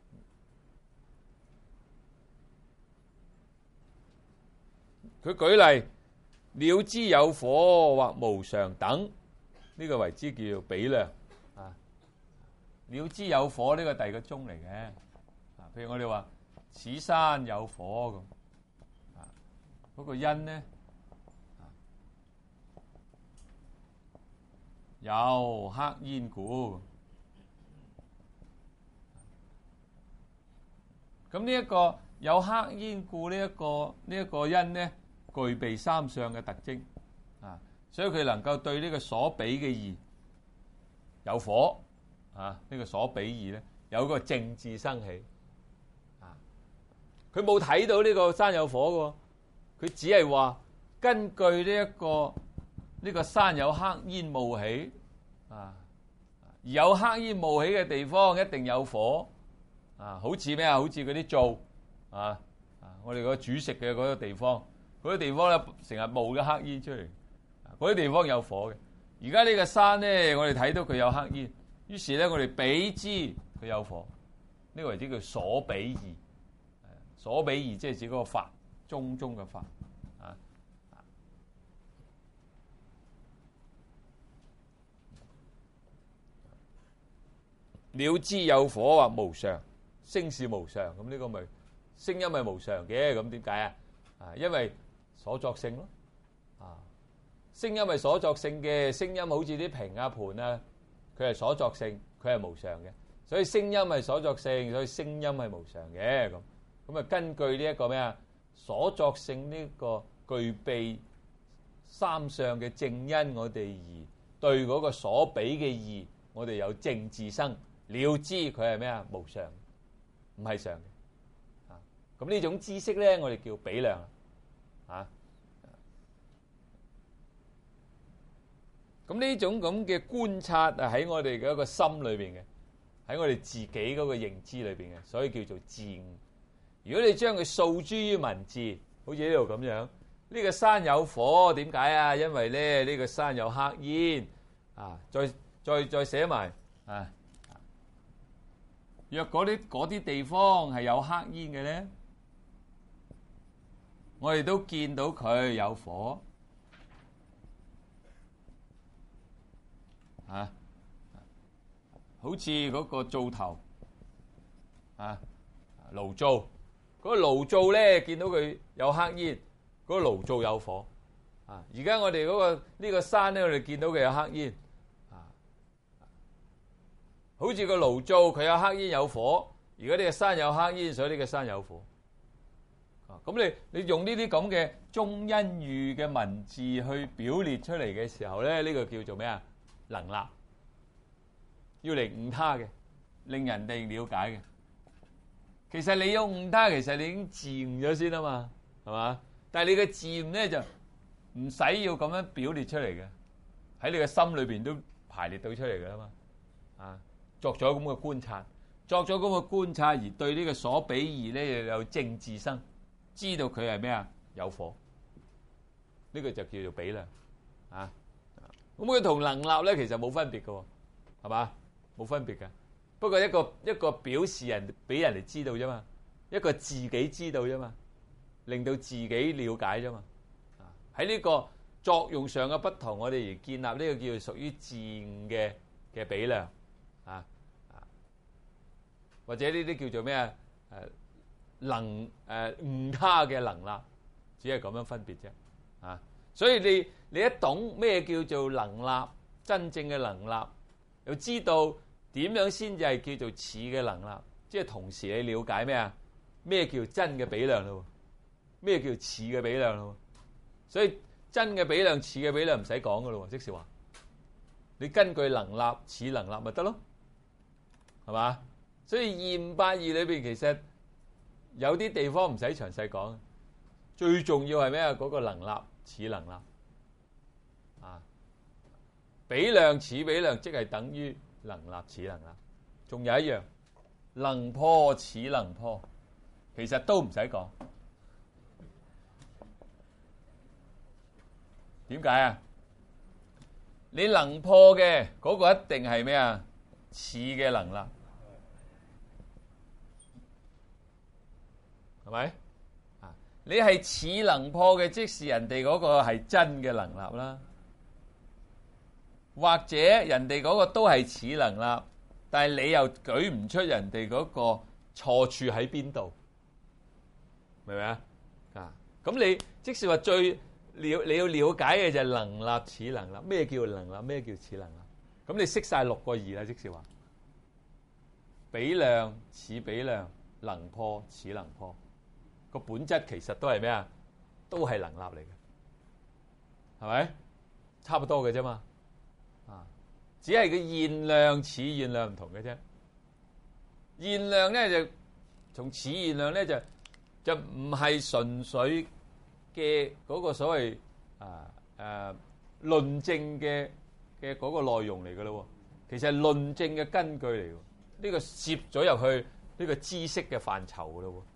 佢舉例。了知有火或無常等，呢、這個為之叫做比量啊。了知有火呢、這個第二個宗嚟嘅啊。譬如我哋話此山有火咁啊，嗰、那個因呢，啊、有黑煙故。咁呢一個有黑煙故呢一個呢一、這個因呢，具備三相嘅特徵啊，所以佢能夠對呢個所比嘅義有火啊，呢個所比義咧有一個正智生起啊。佢冇睇到呢個山有火嘅，佢只係話根據呢一個呢個山有黑煙冒起啊，而有黑煙冒起嘅地方一定有火啊，好似咩啊？好似嗰啲灶啊啊，我哋個煮食嘅嗰個地方。嗰啲地方咧，成日冒咗黑煙出嚟，嗰啲地方有火嘅。而家呢個山咧，我哋睇到佢有黑煙，於是咧我哋比知佢有火，呢個為之叫所比義。所比義即係指嗰個法，宗宗嘅法啊。 了知有火或無常，聲是無常，咁呢個咪聲音係無常嘅，咁點解啊？啊，因為所作性咯，啊，聲音係所作性嘅，聲音好似啲瓶啊盤啊，佢係所作性，佢係無常嘅，所以聲音係所作性，所以聲音係無常嘅，咁咁啊根據呢一個咩啊所作性呢個具備三相嘅正因，我哋而對嗰個所比嘅義，我哋有正自生，了知佢係咩啊無常，唔係常嘅，啊，咁呢種知識咧，我哋叫比量，啊，咁呢種咁嘅觀察啊喺我哋嘅一個心裏邊嘅，喺我哋自己嗰個認知裏邊嘅，所以叫做自悟。如果你將佢訴諸於文字，好似呢度咁樣，呢個山有火，點解啊？因為咧呢個山有黑煙啊！再再再寫埋啊！若嗰啲嗰啲地方係有黑煙嘅咧，我哋都見到佢有火啊！好似嗰個灶頭啊，爐灶，嗰個爐灶咧見到佢有黑煙，嗰個爐灶有火啊！而家我哋嗰個呢個山咧，我哋見到佢有黑煙啊，好似個爐灶佢有黑煙有火，而家呢個山有黑煙，所以呢個山有火啊！咁你你用呢啲咁嘅中因喻嘅文字去表列出嚟嘅時候咧，呢個叫做咩啊？能立，要嚟悟他嘅，令人哋了解嘅。其實你要悟他，其實你已經自悟咗先啊嘛，係嘛？但係你嘅自悟咧就唔使要咁樣表列出嚟嘅，喺你嘅心裏邊都排列到出嚟噶啦嘛。啊，作咗咁嘅觀察，作咗咁嘅觀察而對呢個所比義咧又有正自生，知道佢係咩啊？有火，呢個就叫做比量啊。咁佢同能立咧其實冇分別嘅，係嘛？冇分別嘅。不過一個一個表示人俾人哋知道啫嘛，一個自己知道啫嘛，令到自己了解啫嘛。啊，喺呢個作用上嘅不同，我哋而建立呢個叫做屬於自悟嘅嘅比量啊啊，或者呢啲叫做咩啊？誒能誒悟他嘅能立，只係咁樣分別啫啊。所以你你一懂咩叫做能立，真正嘅能立，又知道點樣先至係叫做似嘅能立，即係同時你了解咩啊？咩叫真嘅比量咯？咩叫似嘅比量咯？所以真嘅比量、似嘅比量唔使講噶咯，即是話你根據能立、似能立咪得咯，係嘛？所以二五八二裏邊其實有啲地方唔使詳細講，最重要係咩啊？嗰個能立。似能立啊，比量似比量，即係等於能立似能立。仲有一樣，能破似能破，其實都唔使講。點解啊？你能破嘅嗰個一定係咩啊？似嘅能立，係咪？你係似能破嘅，即是人哋嗰個係真嘅能立啦，或者人哋嗰個都係似能立，但係你又舉唔出人哋嗰個錯處喺邊度，明唔明啊？啊，咁你即是話最了你要了解嘅就係能立似能立，咩叫能立，咩叫似能立？咁你識晒六個義啦，即是話比量似比量，能破似能破。個本質其實都係咩啊？都係能立嚟嘅，係咪？差不多嘅啫嘛，啊，只係個現量似現量唔同嘅啫。現量咧就從似現量咧就就唔係純粹嘅嗰個所謂啊誒論證嘅嘅嗰個內容嚟嘅咯。其實係論證嘅根據嚟嘅，呢個攝咗入去呢個知識嘅範疇嘅咯。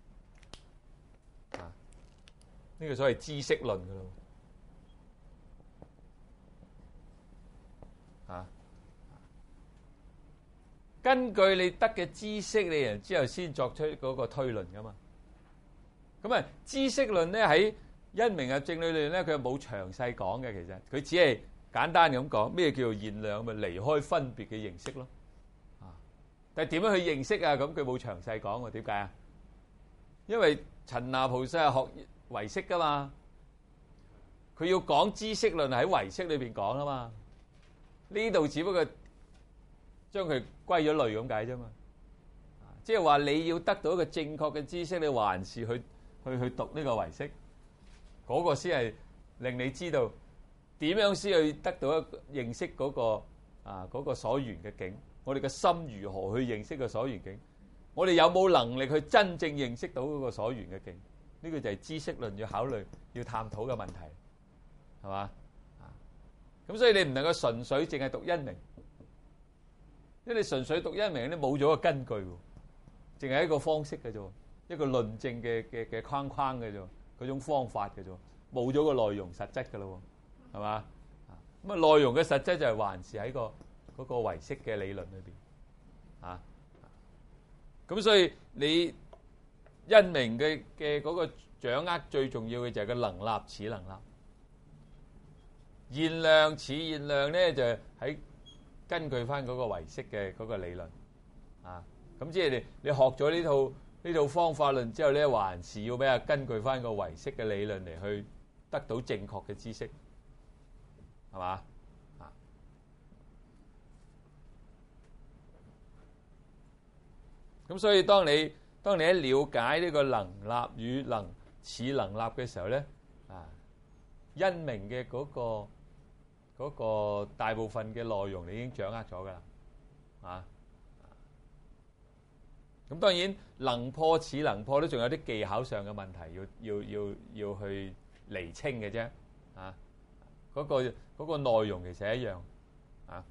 呢個所謂知識論嘅咯，啊，根據你得嘅知識，你然之後先作出嗰個推論噶嘛。咁啊，知識論咧喺因明入證裏邊咧，佢冇詳細講嘅，其實佢只係簡單咁講咩叫做現量，咪離開分別嘅形式咯。啊， 但係點樣去認識啊？咁佢冇詳細講喎，點解啊？因為陳那菩薩係學唯識噶嘛，佢要講知識論喺唯識裏邊講啊嘛。呢度只不過將佢歸咗類咁解啫嘛。即係話你要得到一個正確嘅知識，你還是去去去讀呢個唯識，嗰、那個先係令你知道點樣先去得到一個認識嗰、那個啊嗰、那個所緣嘅境。我哋嘅心如何去認識個所緣境？我哋有冇能力去真正認識到嗰個所緣嘅境？呢、這個就係知識論要考慮、要探討嘅問題，係嘛？咁所以你唔能夠純粹淨係讀因明，因為你純粹讀因明，你冇咗個根據，淨係一個方式嘅啫，一個論證嘅嘅嘅框框嘅啫，嗰種方法嘅啫，冇咗個內容實質嘅咯，係嘛？咁啊，內容嘅實質就係還是喺個嗰個唯識嘅理論裏邊，啊，咁所以你因明嘅嘅嗰個掌握最重要嘅就係個能立似能立，現量似現量咧就喺根據翻嗰個唯識嘅嗰個理論，啊，咁即係你你學咗呢套呢套方法論之後咧，還是要咩啊？根據翻個唯識嘅理論嚟去得到正確嘅知識，係嘛？咁所以當你當你喺了解呢個能立與能似能立嘅時候咧，啊，因明嘅嗰個嗰個大部分嘅內容你已經掌握咗噶啦，啊，咁當然能破似能破都仲有啲技巧上嘅問題要要要要去釐清嘅啫，啊，嗰個嗰個內容其實係一樣，啊。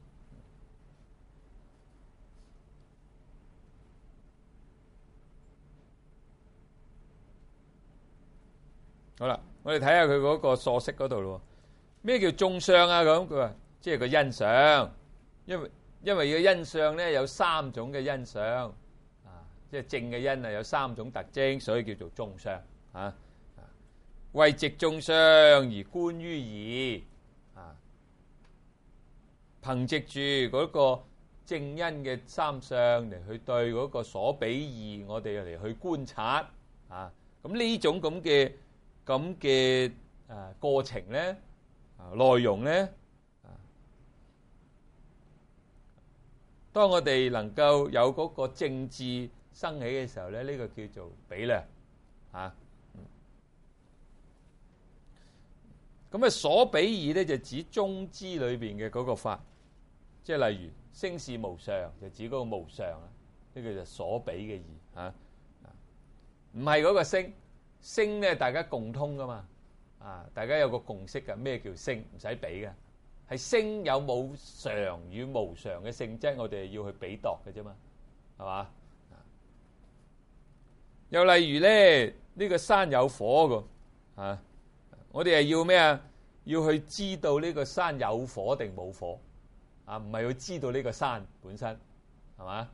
好啦，我哋睇下佢嗰個疏釋嗰度咯。咩叫眾相啊？咁佢話即係個因相，因為因為個因相咧有三種嘅因相啊，即係正嘅因啊有三種特徵，所以叫做眾相啊。為藉眾相而觀於義啊，憑藉住嗰個正因嘅三相嚟去對嗰個所比義，我哋嚟去觀察啊。咁呢種咁嘅咁嘅誒過程咧，啊內容咧，啊，當我哋能夠有嗰個正智生起嘅時候咧，呢個叫做比量啊。咁啊，所比義咧就指中支裏邊嘅嗰個法，即係例如聲是無常，就指嗰個無常啊，呢個就所比嘅義嚇，唔係嗰個聲。聲咧，大家共通噶嘛，啊，大家有個共識噶，咩叫聲？唔使比嘅，係聲有冇常與無常嘅性質，我哋要去比度嘅啫嘛，係嘛？又例如咧，呢個山有火噶，啊，我哋係要咩啊？要去知道呢個山有火定冇火，啊，唔係要知道呢個山本身，係嘛？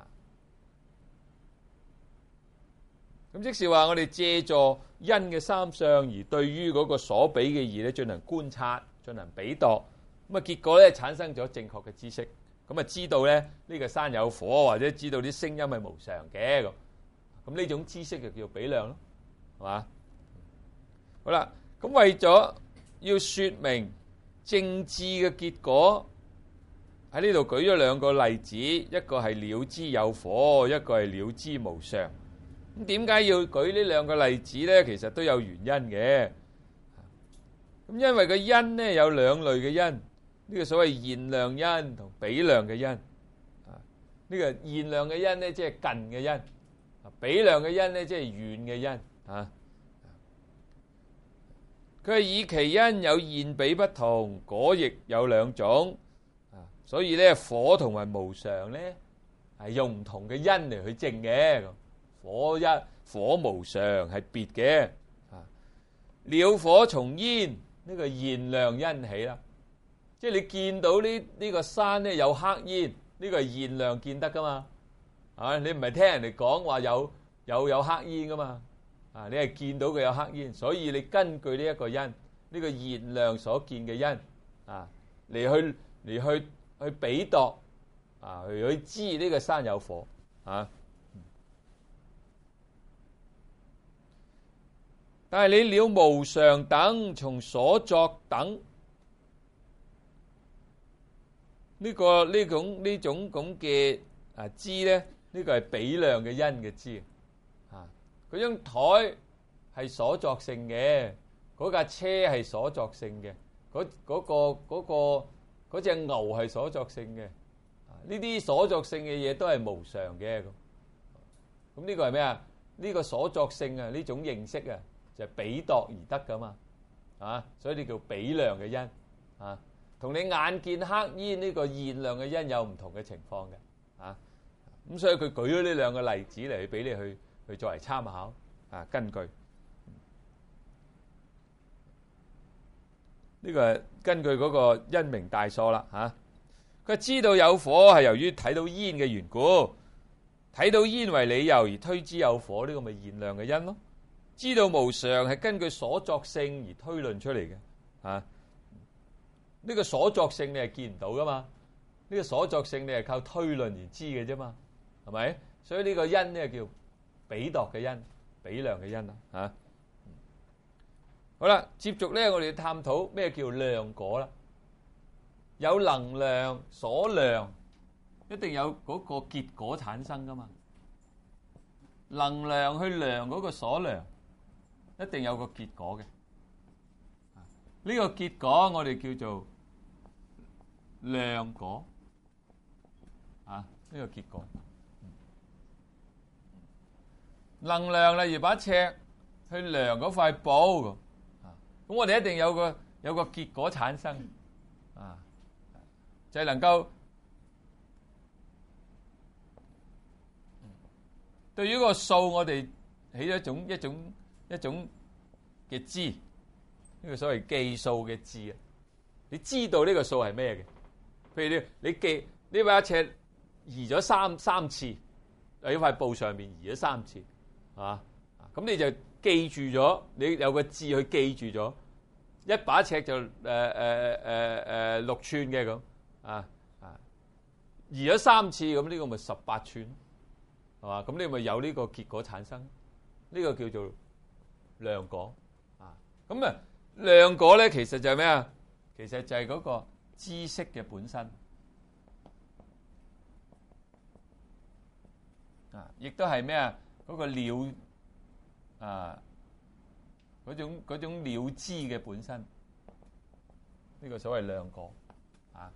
咁即是話，我哋借助因嘅三相而對於嗰個所比嘅義咧進行觀察、進行比度，咁啊結果咧產生咗正確嘅知識，咁啊知道咧呢個山有火，或者知道啲聲音係無常嘅咁，咁呢種知識就叫比量咯，係嘛？好啦，咁為咗要説明正智嘅結果，喺呢度舉咗兩個例子，一個係了知有火，一個係了知無常。咁點解要舉呢兩個例子咧？其實都有原因嘅。咁因為個因咧有兩類嘅因，呢個所謂現量因同比量嘅因。啊，呢個現量嘅因咧即係近嘅因，啊比量嘅因咧即係遠嘅因。啊，佢係以其因有現比不同，果亦有兩種。啊，所以咧火同埋無常咧係用唔同嘅因嚟去證嘅。火一火無常係別嘅，啊，了火從煙呢個現量因起啦，即係你見到呢呢個山咧有黑煙，呢個係現量見得噶嘛，啊，你唔係聽人哋講話有有有黑煙噶嘛，啊，你係見到佢有黑煙，所以你根據呢一個因，呢個現量所見嘅因，啊，嚟去嚟去去比度啊，去去知呢個山有火啊。但係你了無常等，從所作等呢、這個呢種呢種咁嘅啊知咧，呢、這個係比量嘅因嘅知啊。嗰張台係所作性嘅，嗰架車係所作性嘅，嗰嗰、嗰個嗰、嗰個嗰隻牛係所作性嘅。呢啲所作性嘅嘢都係無常嘅。咁咁呢個係咩啊？呢、呢個所作性啊，呢種認識啊，就係比度而得噶嘛。啊，所以呢叫比量嘅因啊，同你眼見黑煙呢個現量嘅因有唔同嘅情況嘅。啊，咁所以佢舉咗呢兩個例子嚟俾你去去作為參考啊，根據呢個係根據嗰個因明大疏啦嚇。佢知道有火係由於睇到煙嘅緣故，睇到煙為理由而推知有火，呢個咪現量嘅因咯。知道無常係根據所作性而推論出嚟嘅嚇。呢個所作性你係見唔到噶嘛？呢個所作性你係靠推論而知嘅啫嘛，係咪？所以呢個因呢叫比度嘅因，比量嘅因啦嚇。好啦，接續咧，我哋要探討咩叫量果啦。有能量所量，一定有嗰個結果產生噶嘛。能量去量嗰個所量，一定有個結果嘅。呢個結果我哋叫做量果。啊，呢個結果。能量例如把尺去量嗰塊布，咁我哋一定有個有個結果產生。啊。就係能夠對於個數，我哋起咗一種一種一種嘅知，呢個所謂記數嘅知啊。你知道呢個數係咩嘅？譬如你你記呢把尺移咗三三次喺塊布上面移咗三次，係嘛？咁你就記住咗，你有個知去記住咗一把尺就誒誒誒誒六寸嘅咁。啊啊！移咗三次，咁呢個咪十八寸，係嘛？咁你咪有呢個結果產生，呢個叫做量果啊。咁啊，量果咧其實就係咩啊？其實就係嗰個知識嘅本身啊，亦都係咩啊？嗰個了啊，嗰種嗰種了知嘅本身，呢個所謂量果啊。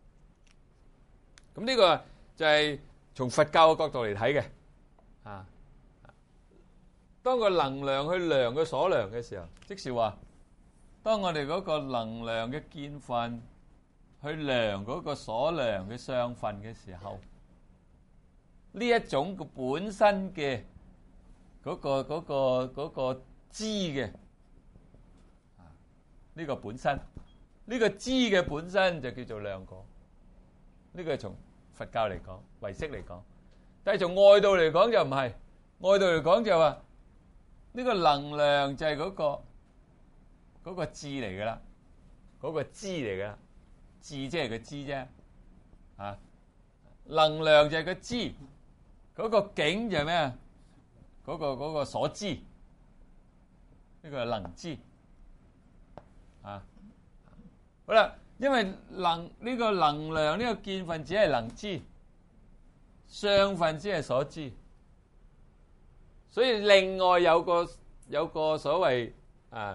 咁呢個就係從佛教嘅角度嚟睇嘅，啊，當個能量去量個所量嘅時候，即是話，當我哋嗰個能量嘅見分去量嗰個所量嘅相分嘅時候，呢一種個本身嘅嗰個嗰個嗰個知嘅，啊，呢個本身，呢個知嘅本身就叫做量果。呢個係從佛教嚟講，唯識嚟講，但係從外道嚟講就唔係。外道嚟講就話呢個能量就係嗰個嗰個智嚟噶啦，嗰個知嚟噶啦，智即係個知啫。啊，能量就係個知，嗰個境就係咩啊？嗰個嗰個所知，呢個係能知。啊，好啦。因為能呢個能量呢個見分只係能知，相分只係所知，所以另外有個有個所謂啊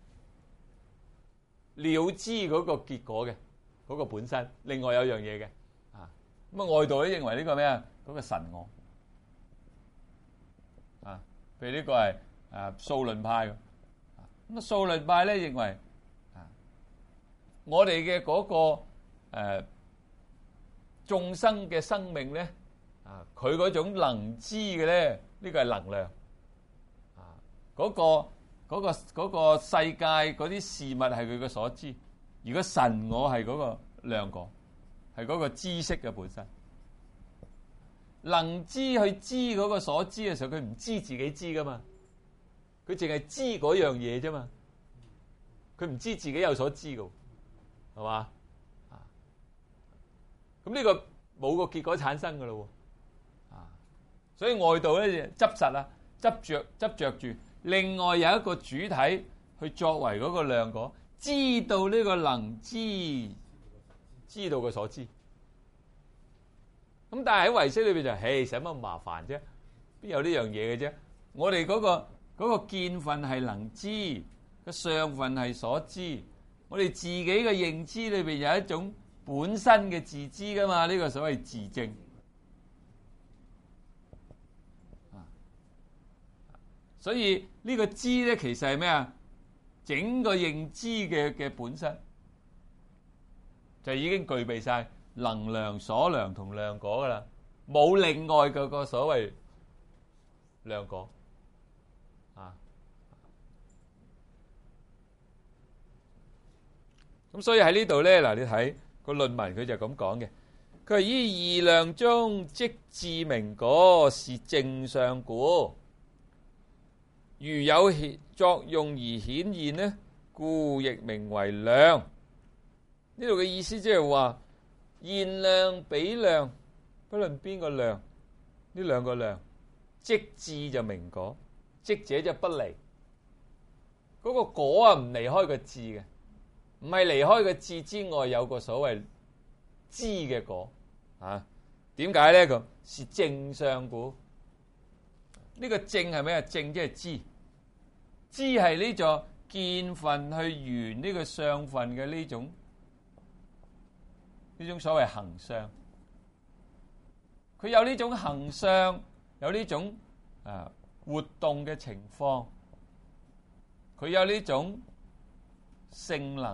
了知嗰個結果嘅嗰個本身，另外有樣嘢嘅啊。咁啊外道都認為呢個咩啊？嗰個神我啊，譬如呢個係啊數論派嘅，咁啊數論派咧認為。我哋嘅嗰個誒眾生嘅生命咧，啊，佢嗰種能知嘅咧，呢個係能量啊，嗰個嗰個嗰個世界嗰啲事物係佢嘅所知，如果神我係嗰個量果，係嗰個知識嘅本身，能知去知嗰個所知嘅時候，佢唔知自己知噶嘛，佢淨係知嗰樣嘢啫嘛，佢唔知自己有所知噶。係嘛？啊，咁呢個冇個結果產生噶咯喎。啊，所以外道咧就執實啊，執着執着住，另外有一個主體去作為嗰個量果，知道呢個能知，知道個所知。咁但係喺唯識裏邊就，嘿，使乜咁麻煩啫？邊有呢樣嘢嘅啫？我哋嗰個嗰個見分係能知，個相分係所知。我哋自己嘅認知裏邊有一種本身嘅自知噶嘛？呢個所謂自證。所以呢個知咧，其實係咩啊？整個認知嘅嘅本身就已經具備晒能量、所量同量果噶啦，冇另外嗰個所謂量果啊。咁所以喺呢度咧，嗱，你睇個論文佢就咁講嘅，佢係於二量中即自明果是正相故，如有作用而顯現呢，故亦名為量。呢度嘅意思即係話現量比量，不論邊個量，呢兩個量即智就明果，即者就不離。嗰、那個果啊，唔離開個智嘅，唔係離開個智之外有個所謂知嘅果啊。點解咧？咁是正相故。呢、這個正係咩啊？正即係知，知係呢座見分去圓呢個相分嘅呢種呢種所謂行相。佢有呢種行相，有呢種啊活動嘅情況，佢有呢種性能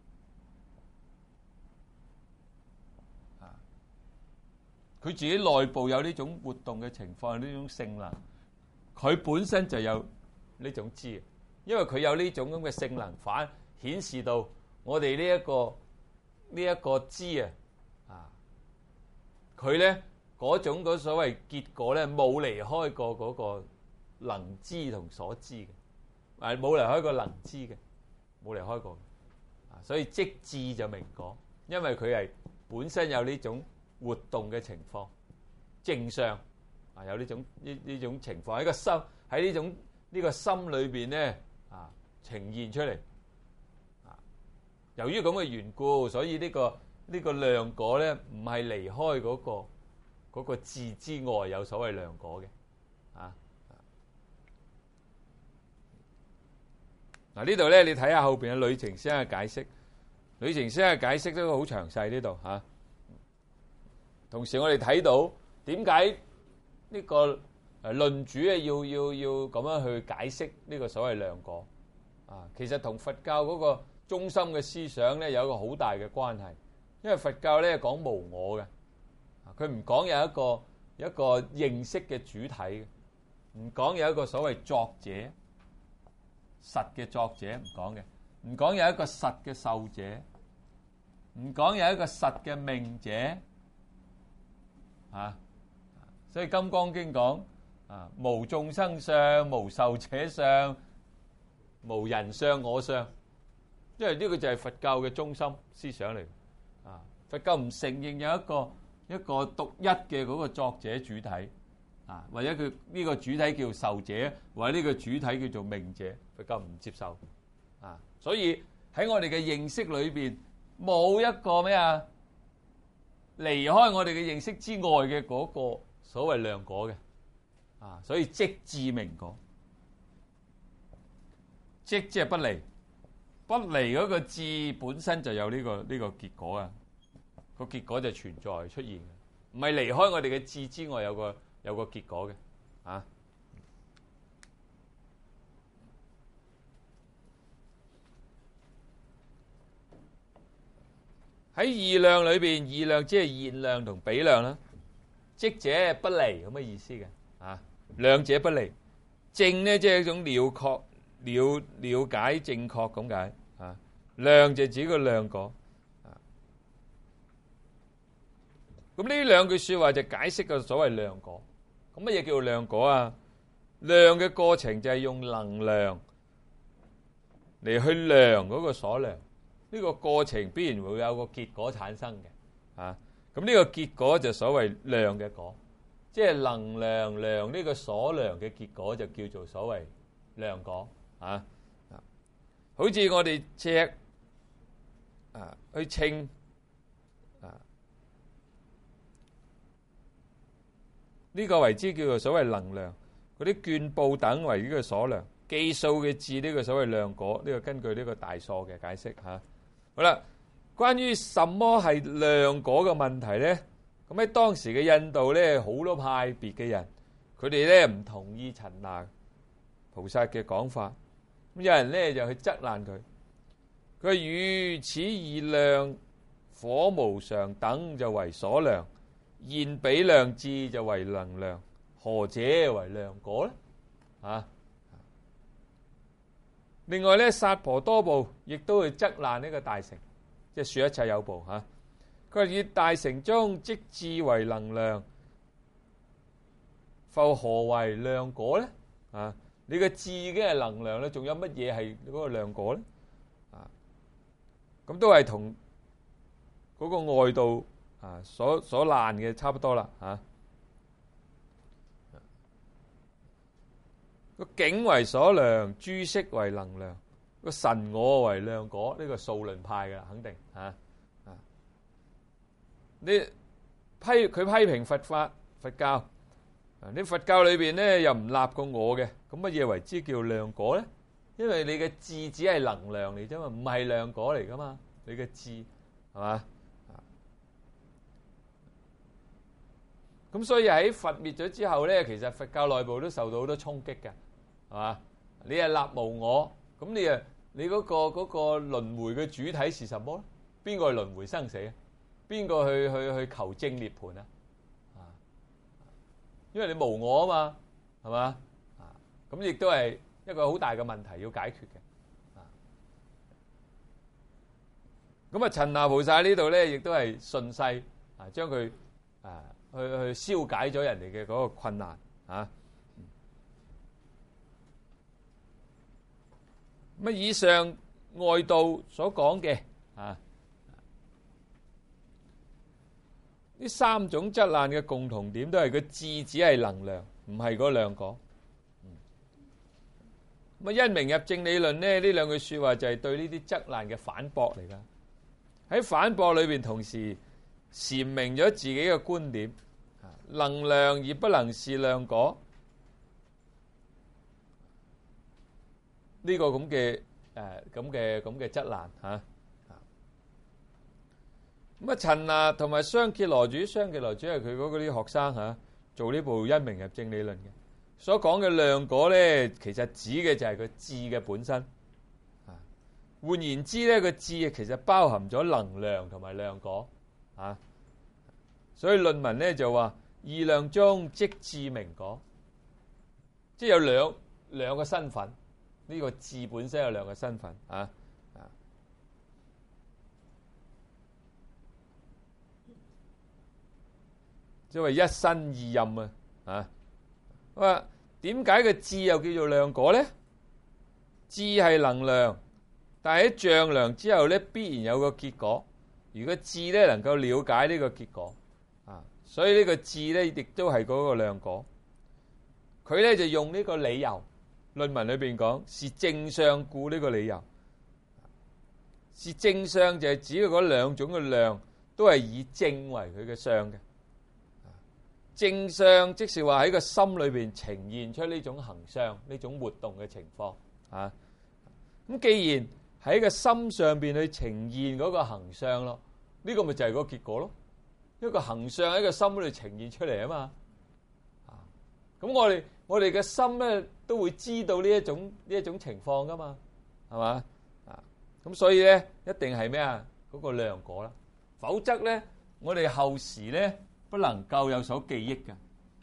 啊，佢自己內部有呢種活動嘅情況，有呢種性能，佢本身就有呢種知，因為佢有呢種咁嘅性能，反顯示到我哋呢一個呢一個知啊，啊，佢咧。嗰種嗰所謂結果咧，冇離開過嗰個能知同所知嘅，係冇離開過能知嘅，冇離開過。啊，所以即智就明果，因為佢係本身有呢種活動嘅情況，正相啊，有呢種呢呢種情況喺個心喺呢種呢個心裏邊咧啊呈現出嚟。啊，由於咁嘅緣故，所以呢個呢個量果咧唔係離開嗰個。嗰個智之外有所謂量果嘅，啊，嗱呢度咧，你睇下後邊嘅呂澄先生嘅解釋，呂澄先生嘅解釋都好詳細呢度嚇。同時我哋睇到點解呢個誒論主啊要要要咁樣去解釋呢個所謂量果啊，其實同佛教嗰個中心嘅思想咧有一個好大嘅關係，因為佛教咧講無我嘅。佢唔講有一個有一個認識嘅主體嘅，唔講有一個所謂作者實嘅作者唔講嘅，唔講有一個實嘅受者，唔講有一個實嘅命者啊。所以《金剛經》講啊，無眾生相，無受者相，無人相我相，因為呢個就係佛教嘅中心思想嚟啊。佛教唔承認有一個。一個獨一嘅嗰個作者主體啊，或者佢呢個主體叫受者，或者呢個主體叫做命者，佛教唔接受啊。所以喺我哋嘅認識裏邊，冇一個咩啊離開我哋嘅認識之外嘅嗰個所謂量果嘅啊。所以即智明果，即即係不離，不離嗰個智本身就有呢個呢個結果啊。個結果就存在出現嘅，唔係離開我哋嘅智之外有個有個結果嘅啊。喺二量裏邊，二量即係現量同比量啦，即者不離咁嘅意思嘅啊。兩者不離，正咧即係一種了確了了解正確咁解啊。量就指個量果。咁呢兩句說話就解釋個所謂量果。咁乜嘢叫做量果啊？量嘅過程就係用能量嚟去量嗰個所量，呢個過程必然會有個結果產生嘅啊。 咁呢個結果就所謂量嘅果，即係能量量呢個所量嘅結果就叫做所謂量果啊。好似我哋尺啊去稱啊，呢個為之叫做所謂能量。嗰啲絹布等為呢個所量，記數嘅字呢個所謂量果。呢個根據呢個大疏嘅解釋嚇。好啦，關於什麼係量果嘅問題咧，咁喺當時嘅印度咧，好多派別嘅人，佢哋咧唔同意陳那菩薩嘅講法。咁有人咧就去質難佢，佢話如此二量，火無常等就為所量，現比量智就為能量，何者為量果咧？啊！另外咧，薩婆多部亦都去質難呢個大乘，即係說一切有部嚇。佢話以大乘中即智為能量，復何為量果咧？啊！你嘅智已經係能量咧，仲有乜嘢係嗰個量果咧？啊！咁都係同嗰個外道啊所所難嘅差不多啦嚇。個境為所量，諸色為能量，個神我為量果，呢個數論派嘅肯定嚇啊！你批佢批評佛法佛教啊，啲佛教裏邊咧又唔立個我嘅，咁乜嘢為之叫量果咧？因為你嘅智只係能量嚟啫嘛，唔係量果嚟噶嘛，你嘅智係嘛？咁所以喺佛滅咗之後咧，其實佛教內部都受到好多衝擊嘅。係嘛？你係立無我，咁你啊，你嗰個嗰個輪迴嘅主體是什麼咧？邊個係輪迴生死啊？邊個去去去求證涅槃啊？啊，因為你無我啊嘛，係嘛？啊，咁亦都係一個好大嘅問題要解決嘅。啊，咁啊，陳那菩薩呢度咧，亦都係順勢啊，將佢啊去去消解咗人哋嘅嗰個困難啊。咁以上外道所講嘅啊，呢三種質難嘅共同點都係佢智只係能量，唔係嗰量果。咁啊，因明入正理論呢，呢兩句說話就係對呢啲質難嘅反駁嚟噶。喺反駁裏邊，同時闡明咗自己嘅觀點，能量而不能是量果。呢個咁嘅誒咁嘅咁嘅質難嚇，咁啊陳那同埋雙羯羅主，雙羯羅主係佢嗰啲學生嚇，做呢部因明入正理論嘅，所講嘅量果咧，其實指嘅就係佢智嘅本身。啊，換言之咧，個智其實包含咗能量同埋量果啊，所以論文咧就話二量中即智明果，即係有兩兩個身份。呢個智本身有兩個身份啊啊！即係一身二任啊啊！咁啊，點解個智又叫做量果咧？智係能量，但係喺丈量之後咧，必然有個結果。如果智咧能夠了解呢個結果啊，所以呢個智咧亦都係嗰個量果。佢咧就用呢個理由。論文裏邊講是正相故，呢個理由是正相，就係指嗰兩種嘅量都係以正為佢嘅相嘅。正相即是話喺個心裏邊呈現出呢種行相、呢種活動嘅情況啊。咁既然喺個心上邊去呈現嗰個行相咯，呢個咪就係個結果咯。一個行相喺個心裏呈現出嚟啊嘛。啊，咁我哋。我哋嘅心咧都會知道呢一種呢一種情況噶嘛，係嘛啊？咁所以咧一定係咩啊？嗰個量果啦，否則咧我哋後時咧不能夠有所記憶嘅。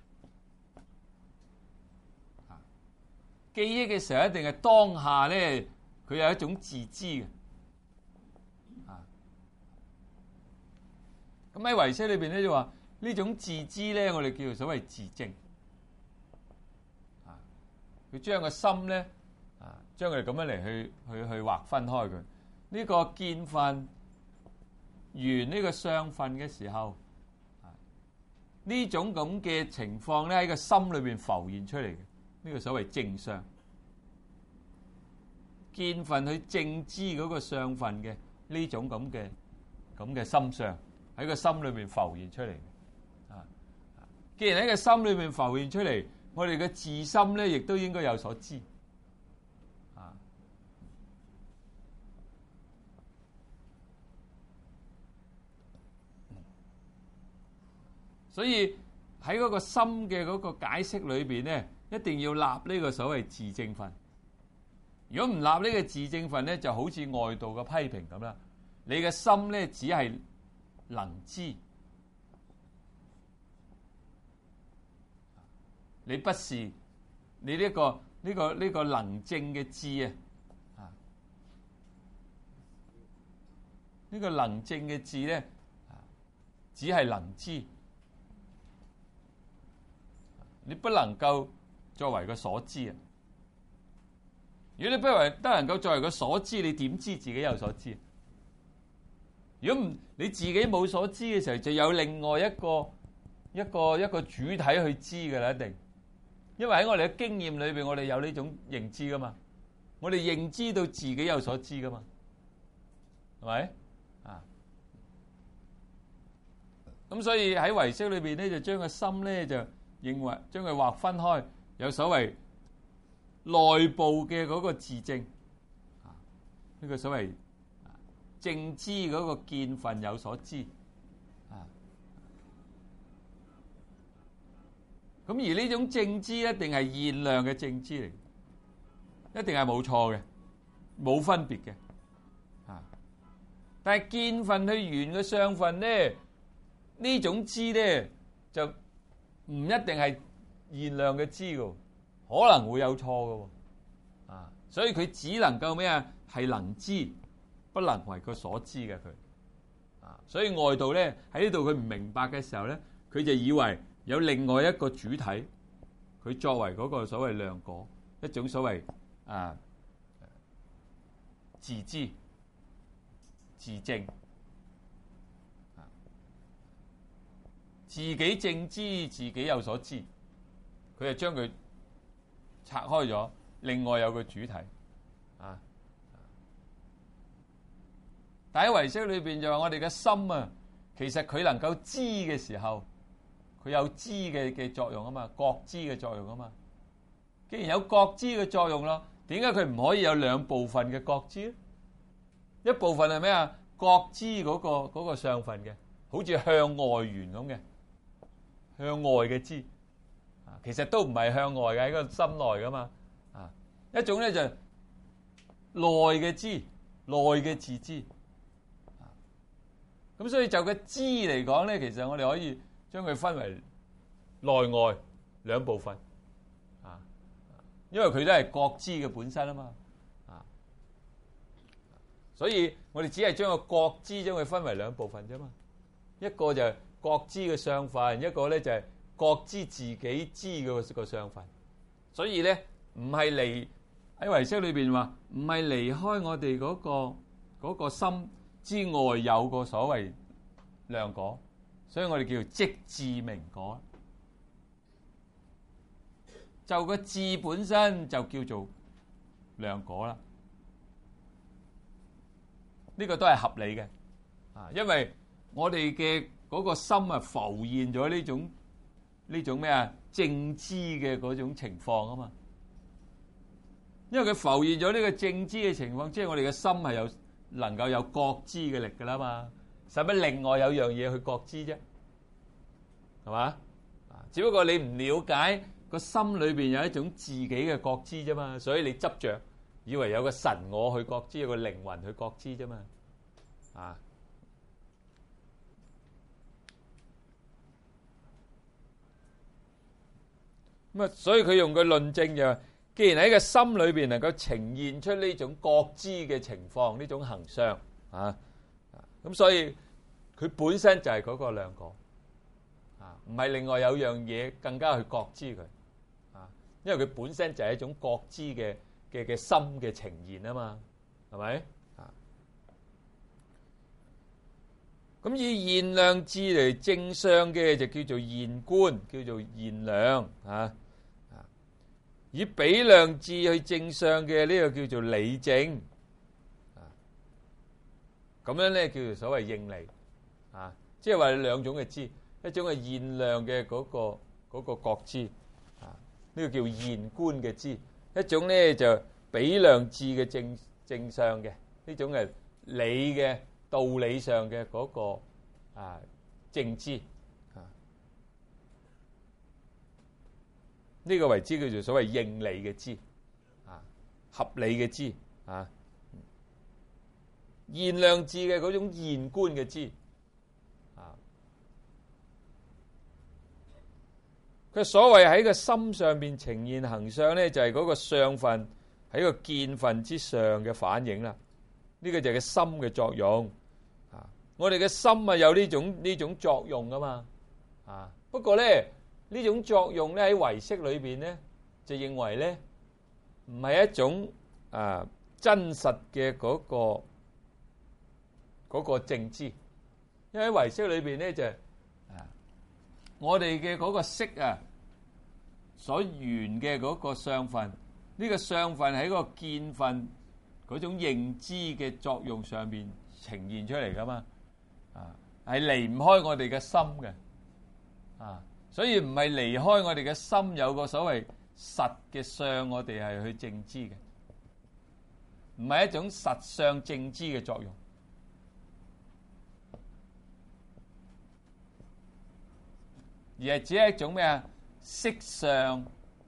啊，記憶嘅時候一定係當下咧，佢有一種自知嘅。啊，咁喺唯識裏邊咧就話呢種自知咧，我哋叫做所謂自證。佢將個心咧，啊，將佢哋咁樣嚟去去去劃分開佢。呢個見分緣呢個相分嘅時候， 呢種咁嘅情況咧喺個心裏邊浮現出嚟嘅，呢、這個所謂正相。見分去正知嗰個相分嘅呢種咁嘅咁嘅心相喺個心裏邊浮現出嚟。啊，既然喺個心裏邊浮現出嚟，我哋嘅自心咧亦都應該有所知。啊，所以喺嗰個心嘅嗰個解釋裏邊咧，一定要立呢個所謂自證分。如果唔立呢個自證分咧，就好似外道嘅批評咁啦。你嘅心咧只係能知，你不是你呢、這個呢、這個呢、這個能證嘅知啊！啊，呢個能證嘅知咧，只係能知，你不能夠作為個所知啊！如果你不為得能夠作為個所知，你點知自己有所知？如果唔你自己冇所知嘅時候，就有另外一個一個一個主體去知㗎啦，一定。因為喺我哋嘅經驗裏邊，我哋有呢種認知噶嘛，我哋認知到自己有所知噶嘛，係咪啊？咁所以喺唯識裏邊咧，就將個心咧就認為將佢劃分開，有所謂內部嘅嗰個自證，啊，呢個所謂正知嗰個見分有所知，啊，咁而呢種正知一定係現量嘅正知嚟，一定係冇錯嘅，冇分別嘅，啊，但係見分去緣嘅相分咧，呢種知咧就唔一定係現量嘅知㗎。可能會有錯嘅，啊，所以佢只能夠咩啊？係能知，不能為佢所知嘅佢，啊，所以外道咧喺呢度佢唔明白嘅時候咧，佢就以為有另外一個主體，佢作為嗰個所謂量果，一種所謂啊自知、自證，啊，自己正知，自己有所知，佢就將佢拆開咗，另外有個主體，啊！但喺唯識裏邊就話我哋嘅心啊，其實佢能夠知嘅時候，佢有知嘅嘅作用啊嘛，覺知嘅作用啊嘛。既然有覺知嘅作用咯，點解佢唔可以有兩部分嘅覺知咧？一部分係咩啊？覺知嗰個嗰個相分嘅，好似向外緣咁嘅，向外嘅知。其實都唔係向外嘅，喺個心內噶嘛，啊，一種咧就係內嘅知，內嘅自知，啊，咁所以就個知嚟講咧，其實我哋可以將佢分為內外兩部分，啊，因為佢都係覺知嘅本身啊嘛，啊，所以我哋只係將個覺知將佢分為兩部分啫嘛，一個就係覺知嘅相分，一個咧就係覺知自己知嘅個相分，所以咧唔係離喺唯識裏邊話，唔係離開我哋嗰個嗰個心之外有個所謂量果，所以我哋叫做即智明果。就個智本身就叫做量果啦，呢個都係合理嘅啊，因為我哋嘅嗰個心啊浮現咗呢種。呢種咩啊？正知嘅嗰種情況啊嘛，因為佢浮現咗呢個正知嘅情況，即係我哋嘅心係有能夠有覺知嘅力噶啦嘛，使乜另外有樣嘢去覺知啫？係嘛？啊，只不過你唔了解個心裏邊有一種自己嘅覺知啫嘛，所以你執着以為有個神我去覺知，有個靈魂去覺知啫嘛，啊。咁啊，所以佢用個論證就係，既然喺個心裏邊能夠呈現出呢種覺知嘅情況，呢種行相啊，咁所以佢本身就係嗰個量果啊，唔係另外有樣嘢更加去覺知佢啊，因為佢本身就係一種覺知嘅嘅嘅心嘅呈現啊嘛，係咪啊？ 咁以現量智嚟證相嘅就叫做現觀，叫做現量啊。以比量智去證相嘅呢個叫做理證啊。咁樣咧叫做所謂應離啊，即係話兩種嘅知，一種係現量嘅嗰個嗰個覺知啊，呢個叫現觀嘅知；一種咧就比量智嘅證證相嘅，呢種係理嘅道理上嘅嗰個啊證知啊，呢個為之叫做所謂應理嘅知啊，合理嘅知啊，現量智嘅嗰種現觀嘅知啊，佢所謂喺個心上邊呈現行相咧，就係嗰個相分喺個見分之上嘅反映啦。呢個就係個心嘅作用啊！我哋嘅心啊有呢種呢種作用噶嘛啊！不過咧呢種作用咧喺唯識裏邊咧就認為咧唔係一種啊真實嘅嗰個嗰個證知，因為喺唯識裏邊咧就啊我哋嘅嗰個識啊所緣嘅嗰個相分，呢個相分喺個見分嗰種認知嘅作用上邊呈現出嚟噶嘛，啊，係離唔開我哋嘅心嘅，啊，所以唔係離開我哋嘅心有個所謂實嘅相，我哋係去證知嘅，唔係一種實相證知嘅作用，而係只係一種咩啊色相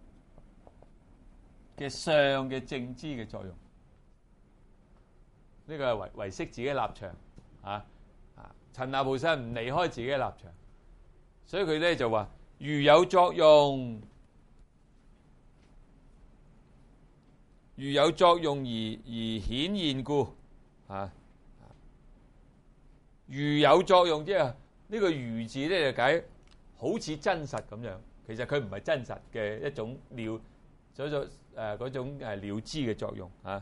嘅相嘅證知嘅作用。呢個係唯唯識自己嘅立場啊！啊，陳那菩薩唔離開自己嘅立場，所以佢咧就話：如有作用，如有作用而而顯現故啊！如有作用，即係呢個如字咧，就解好似真實咁樣。其實佢唔係真實嘅一種了，所以誒嗰種誒了知嘅作用啊。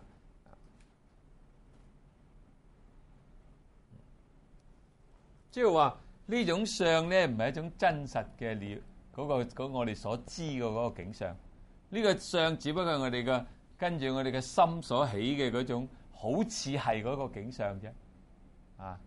即係話呢種相咧，唔係一種真實嘅了嗰個嗰我哋所知嘅嗰個景象。呢個相只不過係我哋嘅跟住我哋嘅心所起嘅嗰種，好似係嗰個景象啫。啊，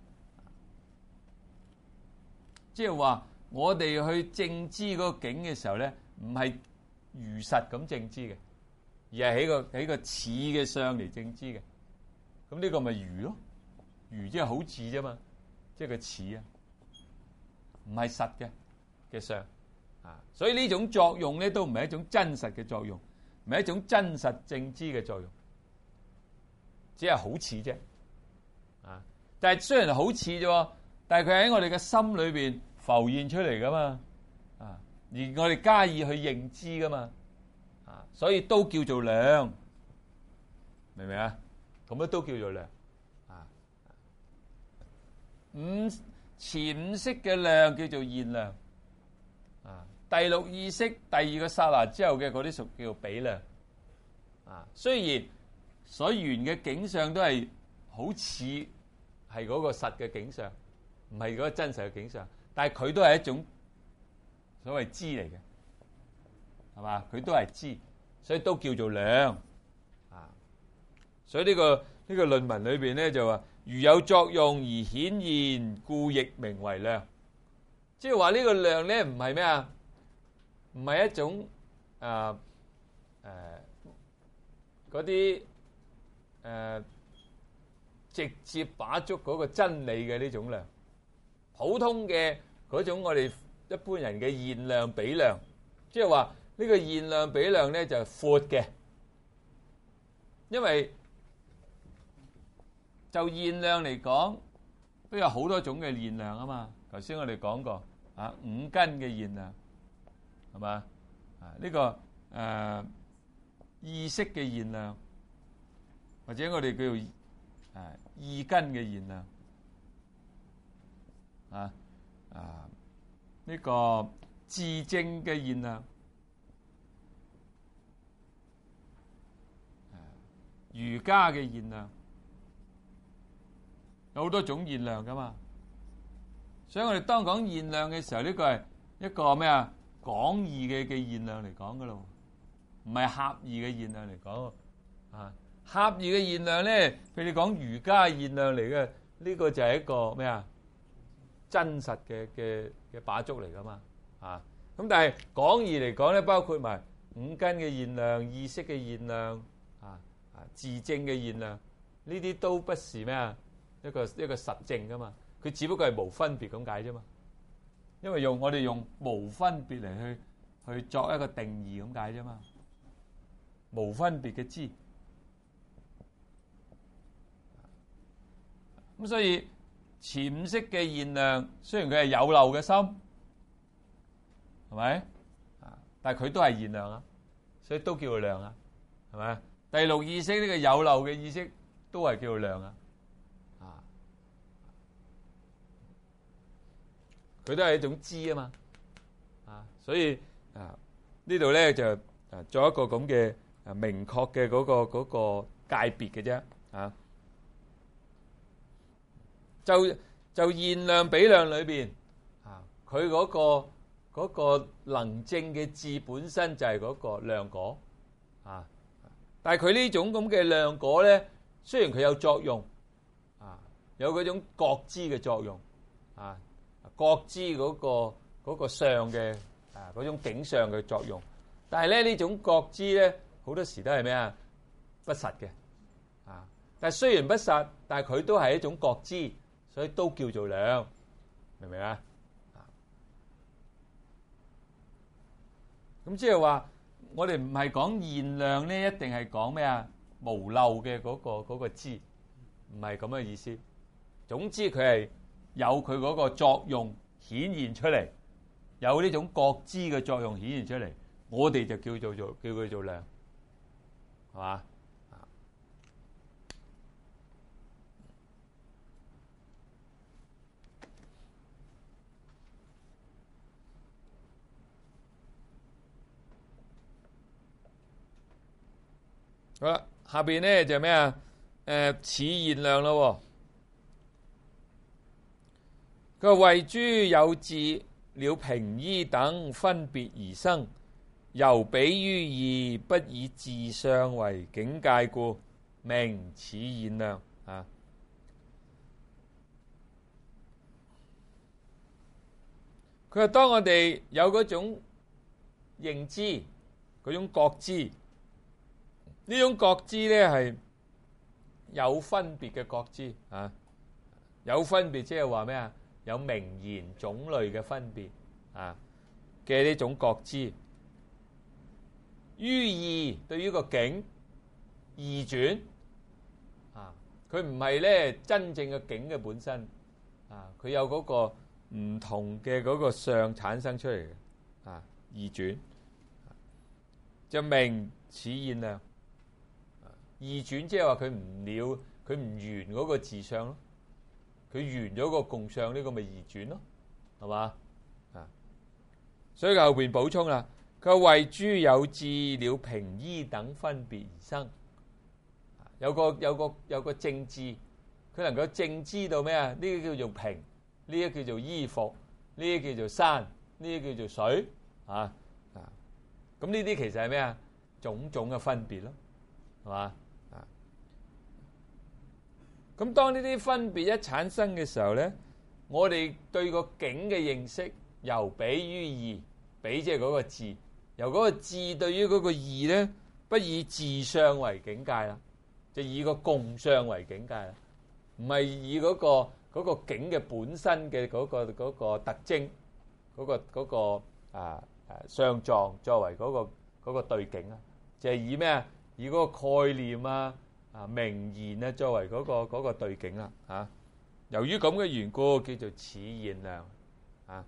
即係話我哋去證知嗰個景嘅時候咧，唔係如實咁證知嘅，而係喺個喺個似嘅相嚟證知嘅。咁呢個咪如咯？如即係好似啫嘛。即係個似啊，唔係實嘅嘅相啊，所以呢種作用咧都唔係一種真實嘅作用，唔係一種真實證知嘅作用，只係好似啫啊！但係雖然係好似啫，但係佢喺我哋嘅心裏邊浮現出嚟噶嘛啊，而我哋加以去認知噶嘛啊，所以都叫做量，明唔明啊？咁樣都叫做量。五前五識嘅量叫做現量，啊，第六意識第二個剎那之後嘅嗰啲屬叫做比量，啊，雖然所緣嘅景象都係好似係嗰個實嘅景象，唔係嗰個真實嘅景象，但係佢都係一種所謂知嚟嘅，係嘛？佢都係知，所以都叫做量，啊，所以呢個呢個論文裏邊咧就話。如有作用而顯現，故亦名為量。即係話呢個量咧，唔係咩啊？唔係一種誒誒嗰啲誒直接把捉嗰個真理嘅呢種量。普通嘅嗰種我哋一般人嘅現量比量，即係話呢個現量比量咧就係闊嘅，因為。就現量嚟講，都有好多種嘅現量啊嘛。頭先我哋講過啊，五根嘅現量係嘛啊？呢、這個誒、呃、意識嘅現量，或者我哋叫做誒意根嘅現量啊啊，呢、這個自證嘅現量，瑜伽嘅現量。有好多種現量噶嘛， 所以我哋當講現量嘅時候，呢個係一個咩啊？廣義嘅嘅現量嚟講噶咯，唔係狹義嘅現量嚟講啊。狹義嘅現量咧，譬如你講瑜伽嘅現量嚟嘅，呢個就係一個咩啊？真實嘅嘅嘅把觸嚟噶嘛啊。咁但係廣義嚟講咧，包括埋五根嘅現量、意識嘅現量啊啊、自證嘅現量，呢啲都不是咩啊？一個一個實證噶嘛，佢只不過係無分別咁解啫嘛。因為用我哋用無分別嚟去去作一個定義咁解啫嘛，無分別嘅知。咁所以潛識嘅現量，雖然佢係有漏嘅心，係咪啊？但係佢都係現量啊，所以都叫做量啊，係咪？第六意識呢個有漏嘅意識都係叫做量啊，啊，佢都係一種知啊嘛，啊，所以啊呢度咧就啊做一個咁嘅啊明確嘅嗰個嗰個界別嘅啫，啊。就就現量比量裏邊啊，佢嗰個嗰個能證嘅智本身就係嗰個量果啊。但係佢呢種咁嘅量果咧，雖然佢有作用啊，有嗰種覺知嘅作用啊，覺知嗰個嗰個相嘅啊嗰種景相嘅作用，但係咧呢種覺知咧好多時都係咩啊？不實嘅啊。但係雖然不實，但係佢都係一種覺知。所以都叫做量，明唔明啊？咁即係話，我哋唔係講現量咧，一定係講咩啊？無漏嘅嗰個嗰個知，唔係咁嘅意思。總之佢係有佢嗰個作用顯現出嚟，有呢種覺知嘅作用顯現出嚟，我哋就叫做做叫佢做量，係嘛？好啦，下邊咧就咩啊？誒，此現量咯。佢話謂諸有智了平依等分別而生，由比於義，不以自相為境界故，名此現量啊。佢話當我哋有嗰種認知，嗰種覺知。呢種覺知咧係有分別嘅覺知啊，有分別即係話咩啊？有名言種類嘅分別啊嘅呢種覺知。於義對於個境義轉啊，佢唔係咧真正嘅境嘅本身啊，佢有嗰個唔同嘅嗰個相產生出嚟嘅啊，義轉就名此現量。義轉即係話佢唔了，佢唔圓嗰個自相咯，佢圓咗個共相，呢個咪義轉咯，係嘛啊？所以佢後邊補充啦，佢話謂諸有智了平依等分別而生，有個有個有個正智，佢能夠正知道咩啊？呢啲叫做平，呢啲叫做依伏，呢啲叫做山，呢啲叫做水啊啊！咁呢啲其實係咩啊？種種嘅分別咯，係嘛？咁當呢啲分別一產生嘅時候咧，我哋對個境嘅認識由比於義，比即係嗰個智，由嗰個智對於嗰個義咧，不以自相為境界啦，就以個共相為境界啦，唔係以嗰個嗰個境嘅本身嘅嗰個嗰個特徵，嗰個嗰個啊啊相狀作為嗰個嗰個對境啊，就係以咩啊？以嗰個概念啊。啊，名言啊，作為嗰個嗰個對境啦，嚇。由於咁嘅緣故，叫做此現量，啊。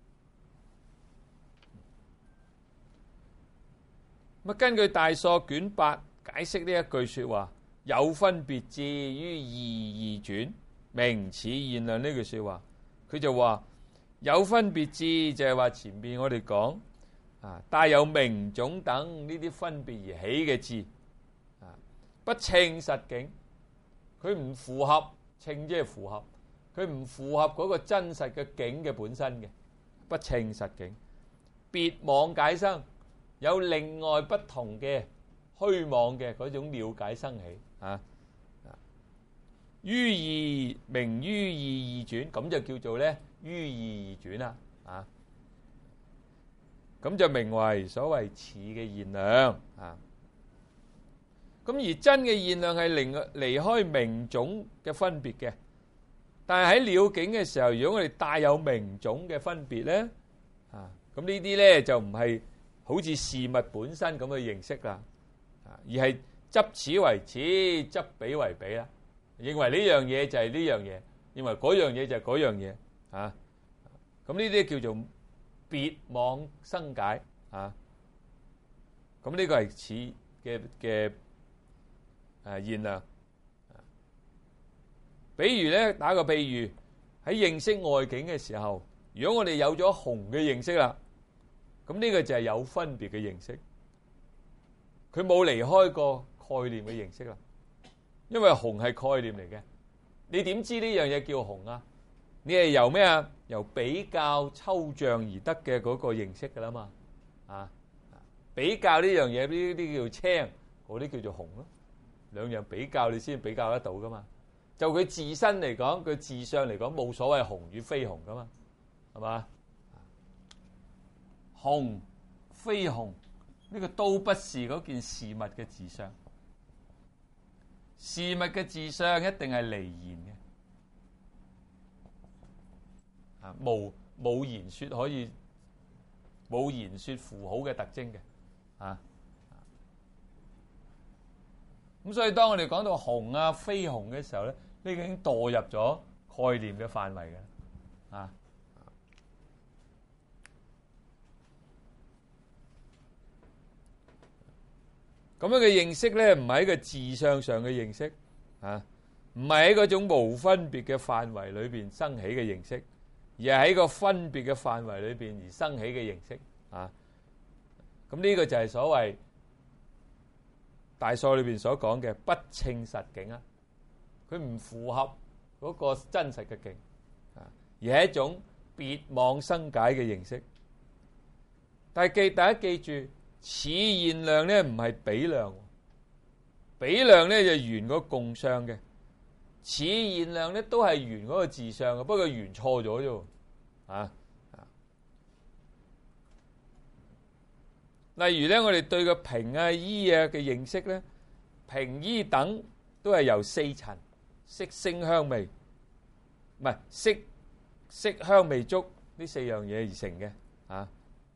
咁根據大疏卷八解釋呢一句説話，有分別智於義義轉，名此現量呢句説話，佢就話有分別智就係話前面我哋講啊，帶有名種等呢啲分別而起嘅智。不稱實境，佢唔符合稱即係符合， 佢唔符合嗰個真實嘅境嘅本身嘅，不稱實境，別妄解生，有另外不同嘅虛妄嘅嗰種了解生起啊。於義名於義二轉，咁就叫做咧於義二轉啦啊。咁就名為所謂似嘅現量啊。咁而真嘅現量係離離開名種嘅分別嘅，但係喺了境嘅時候，如果我哋帶有名種嘅分別咧啊，咁呢啲咧就唔係好似事物本身咁嘅認識啦，啊，而係執此為此，執彼為彼啦。認為呢樣嘢就係呢樣嘢，認為嗰樣嘢就係嗰樣嘢啊。咁呢啲叫做別妄生解啊。咁呢個係似嘅嘅誒現量。比如咧，打個譬喻，喺認識外境嘅時候，如果我哋有咗紅嘅認識啦，咁呢個就係有分別嘅認識，佢冇離開過概念嘅認識啦。因為紅係概念嚟嘅，你點知呢樣嘢叫紅啊？你係由咩啊？由比較抽象而得嘅嗰個認識噶啦嘛，啊，比較呢樣嘢，呢啲叫青，嗰啲叫做紅咯。兩樣比較你先比較得到噶嘛。就佢自身嚟講，佢自相嚟講冇所謂紅與非紅噶嘛，係嘛？紅非紅呢個都不是嗰件事物嘅自相。事物嘅自相一定係離言嘅，啊，冇冇言說可以冇言說符號嘅特徵嘅，啊，咁所以當我哋講到紅啊非紅嘅時候咧，呢個已經墮入咗概念嘅範圍嘅，啊，咁樣嘅認識咧，唔係喺個自相上嘅認識，啊，唔係喺嗰種無分別嘅範圍裏邊生起嘅認識，而係喺個分別嘅範圍裏邊而生起嘅認識，啊，咁呢個就係所謂大疏裏邊所講嘅不稱實境啊，佢唔符合嗰個真實嘅境，啊，而係一種別妄生解嘅認識。但係記大家記住。似現量咧唔係比量，比量咧就圓嗰個共相嘅，似現量咧都係圓嗰個自相嘅，不過圓錯咗啫，啊，例如咧我哋對個平啊依啊嘅認識咧，平依等都係由四塵色聲香味，唔係色色香味觸呢四樣嘢而成嘅，啊。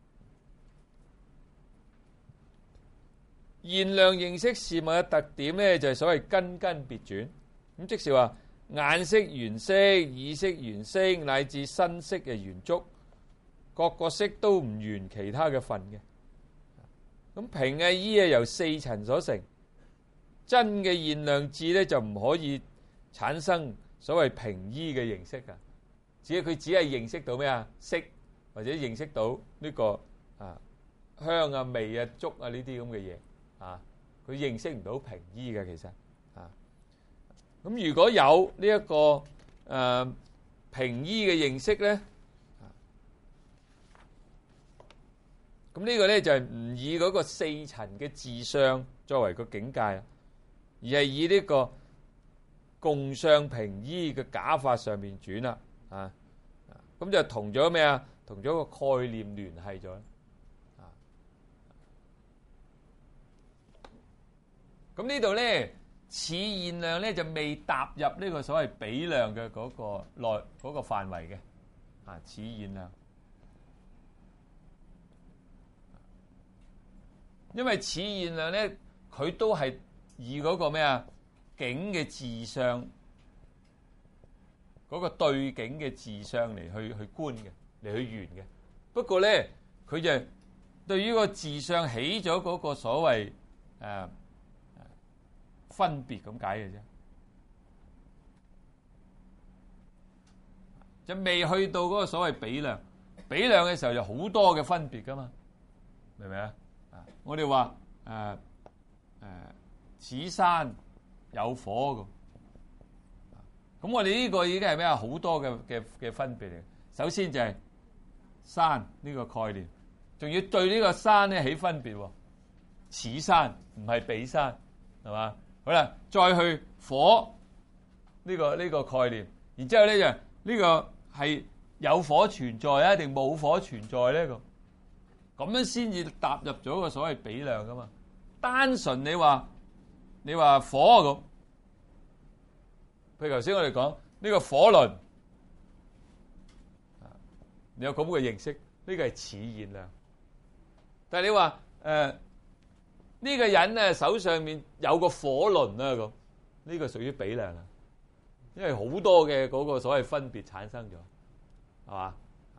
現量認識事物嘅特點咧，就係所謂根根別轉。咁即是話眼識緣色，耳識緣聲，乃至身識嘅緣觸，各個識都唔緣其他嘅份嘅。咁平啊依啊由四塵所成，真嘅現量智咧就唔可以產生所謂平依嘅認識噶，只係佢只係認識到咩啊色，或者認識到呢個啊香啊味啊觸啊呢啲咁嘅嘢。啊！佢認識唔到平依嘅，其實啊，咁如果有呢、這、一個誒、呃、平依嘅認識咧，咁、啊、呢個咧就係、是、唔以嗰個四塵嘅自相作為個境界，而係以呢個共相平依嘅假法上面轉啦，啊，咁就同咗咩啊？同咗個概念聯繫咗。咁呢度咧，似現量咧就未踏入呢個所謂比量嘅嗰個內嗰個範圍嘅，啊，似現量，因為似現量咧，佢都係以嗰個咩啊境嘅自相，嗰個對境嘅自相嚟去去觀嘅，嚟去緣嘅。不過咧，佢就對於個自相起咗嗰個所謂誒。呃分別咁解嘅啫，就未去到嗰個所謂比量。比量嘅時候有好多嘅分別噶嘛，明唔明啊？啊，我哋話誒誒，此山有火咁， 咁我哋呢個已經係咩啊？好多嘅嘅嘅分別嚟。首先就係山呢個概念，仲要對呢個山咧起分別喎。此山唔係彼山，係嘛？好啦，再去火呢個呢個概念，然之後咧就呢個係有火存在啊，定冇火存在咧？咁咁樣先至踏入咗個所謂比量噶嘛。單純你話你話火咁，譬如頭先我哋講呢個火輪，你有咁嘅認識，呢個係此現量。但係你話誒呢個人咧手上面有個火輪啊，咁呢個屬於比量啦，因為好多嘅嗰個所謂分別產生咗，係嘛？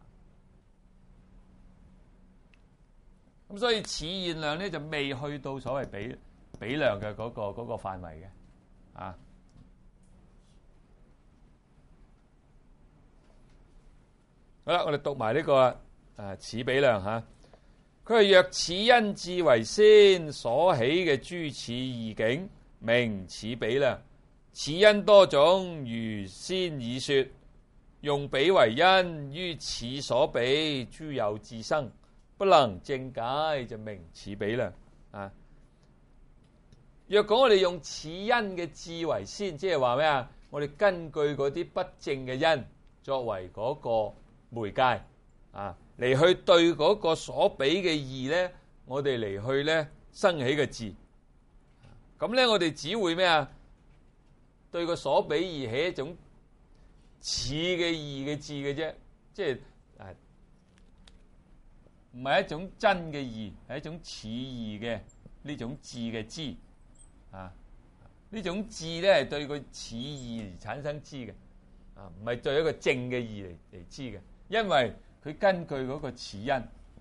咁所以此現量咧就未去到所謂比比量嘅嗰個嗰個範圍嘅，啊。好啦，我哋讀埋呢個誒此比量嚇。佢係若此因智為先所起嘅諸此異境，名此比量。此因多種，如先已說，用比為因，於此所比，諸有自生，不能正解，就名此比量。啊，若果我哋用此因嘅智為先，即係話咩啊？我哋根據嗰啲不正嘅因作為嗰個媒介啊，嚟去對嗰個所比嘅義咧，我哋嚟去咧生起嘅智。咁咧，我哋只會咩啊？對個所比義起一種似嘅義嘅智嘅啫，即係誒唔係一種真嘅義，係一種似義嘅呢種智嘅知啊。呢種智咧係對個似義而產生知嘅啊，唔係對一個正嘅義嚟嚟知嘅，因為佢根據嗰個此因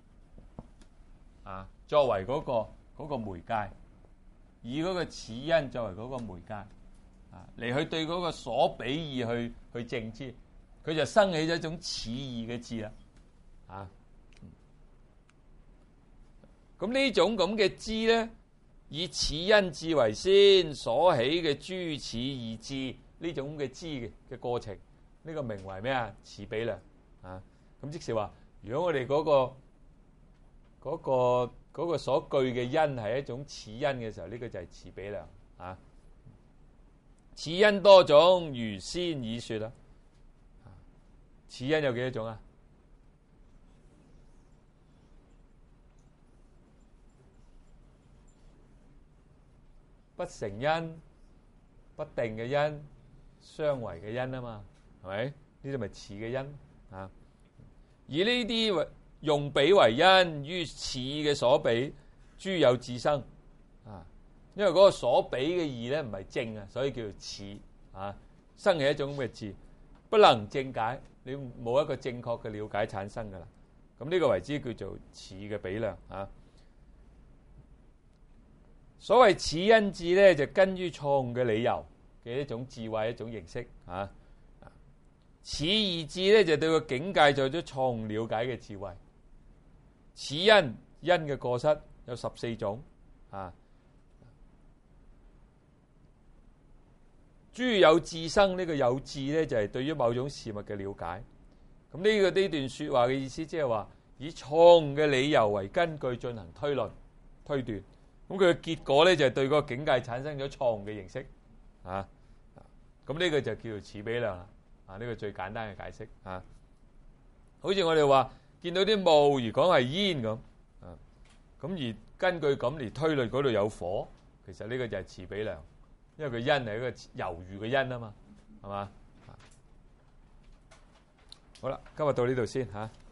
啊作為嗰個嗰個媒介，以嗰個此因作為嗰個媒介。嚟去對嗰個所比義去去證知，佢就生起咗一種似義嘅智啦。啊，咁呢種咁嘅知咧，以此因智為先所起嘅諸此異智，呢種嘅知嘅嘅過程，呢、這個名為咩啊？此比量啊。咁即是話，如果我哋嗰、那個嗰、那個那個所據嘅因係一種此因嘅時候，呢、這個就係此比量啊。此因多種，如先已說啦。此因有幾多種啊？不成因、不定嘅因、相違嘅因啊嘛，係咪？呢啲咪此嘅因啊？以呢啲用比為因，於此嘅所比，諸有自生啊。因為嗰個所比嘅義咧唔係正啊，所以叫做此啊，生起一種咁嘅智，不能正解，你冇一個正確嘅了解產生噶啦。咁呢個為之叫做此嘅比量啊。所謂此因智咧，就根於錯誤嘅理由嘅一種智慧一種形式啊。此異智咧，就對個境界做咗錯誤了解嘅智慧。此因因嘅過失有十四種啊。諸有自生，呢個有智咧，就係對於某種事物嘅了解。咁呢個呢段說話嘅意思，即係話以錯誤嘅理由為根據進行推論推斷。咁佢嘅結果咧，就係對個境界產生咗錯誤嘅認識啊。咁呢個就叫做此比量啦。啊，呢個最簡單嘅解釋啊。好似我哋話見到啲霧而講係煙咁啊，咁而根據咁嚟推論嗰度有火，其實呢個就係此比量。因為佢因係一個猶豫嘅因啊嘛，係嘛？好啦，今日到呢度先嚇。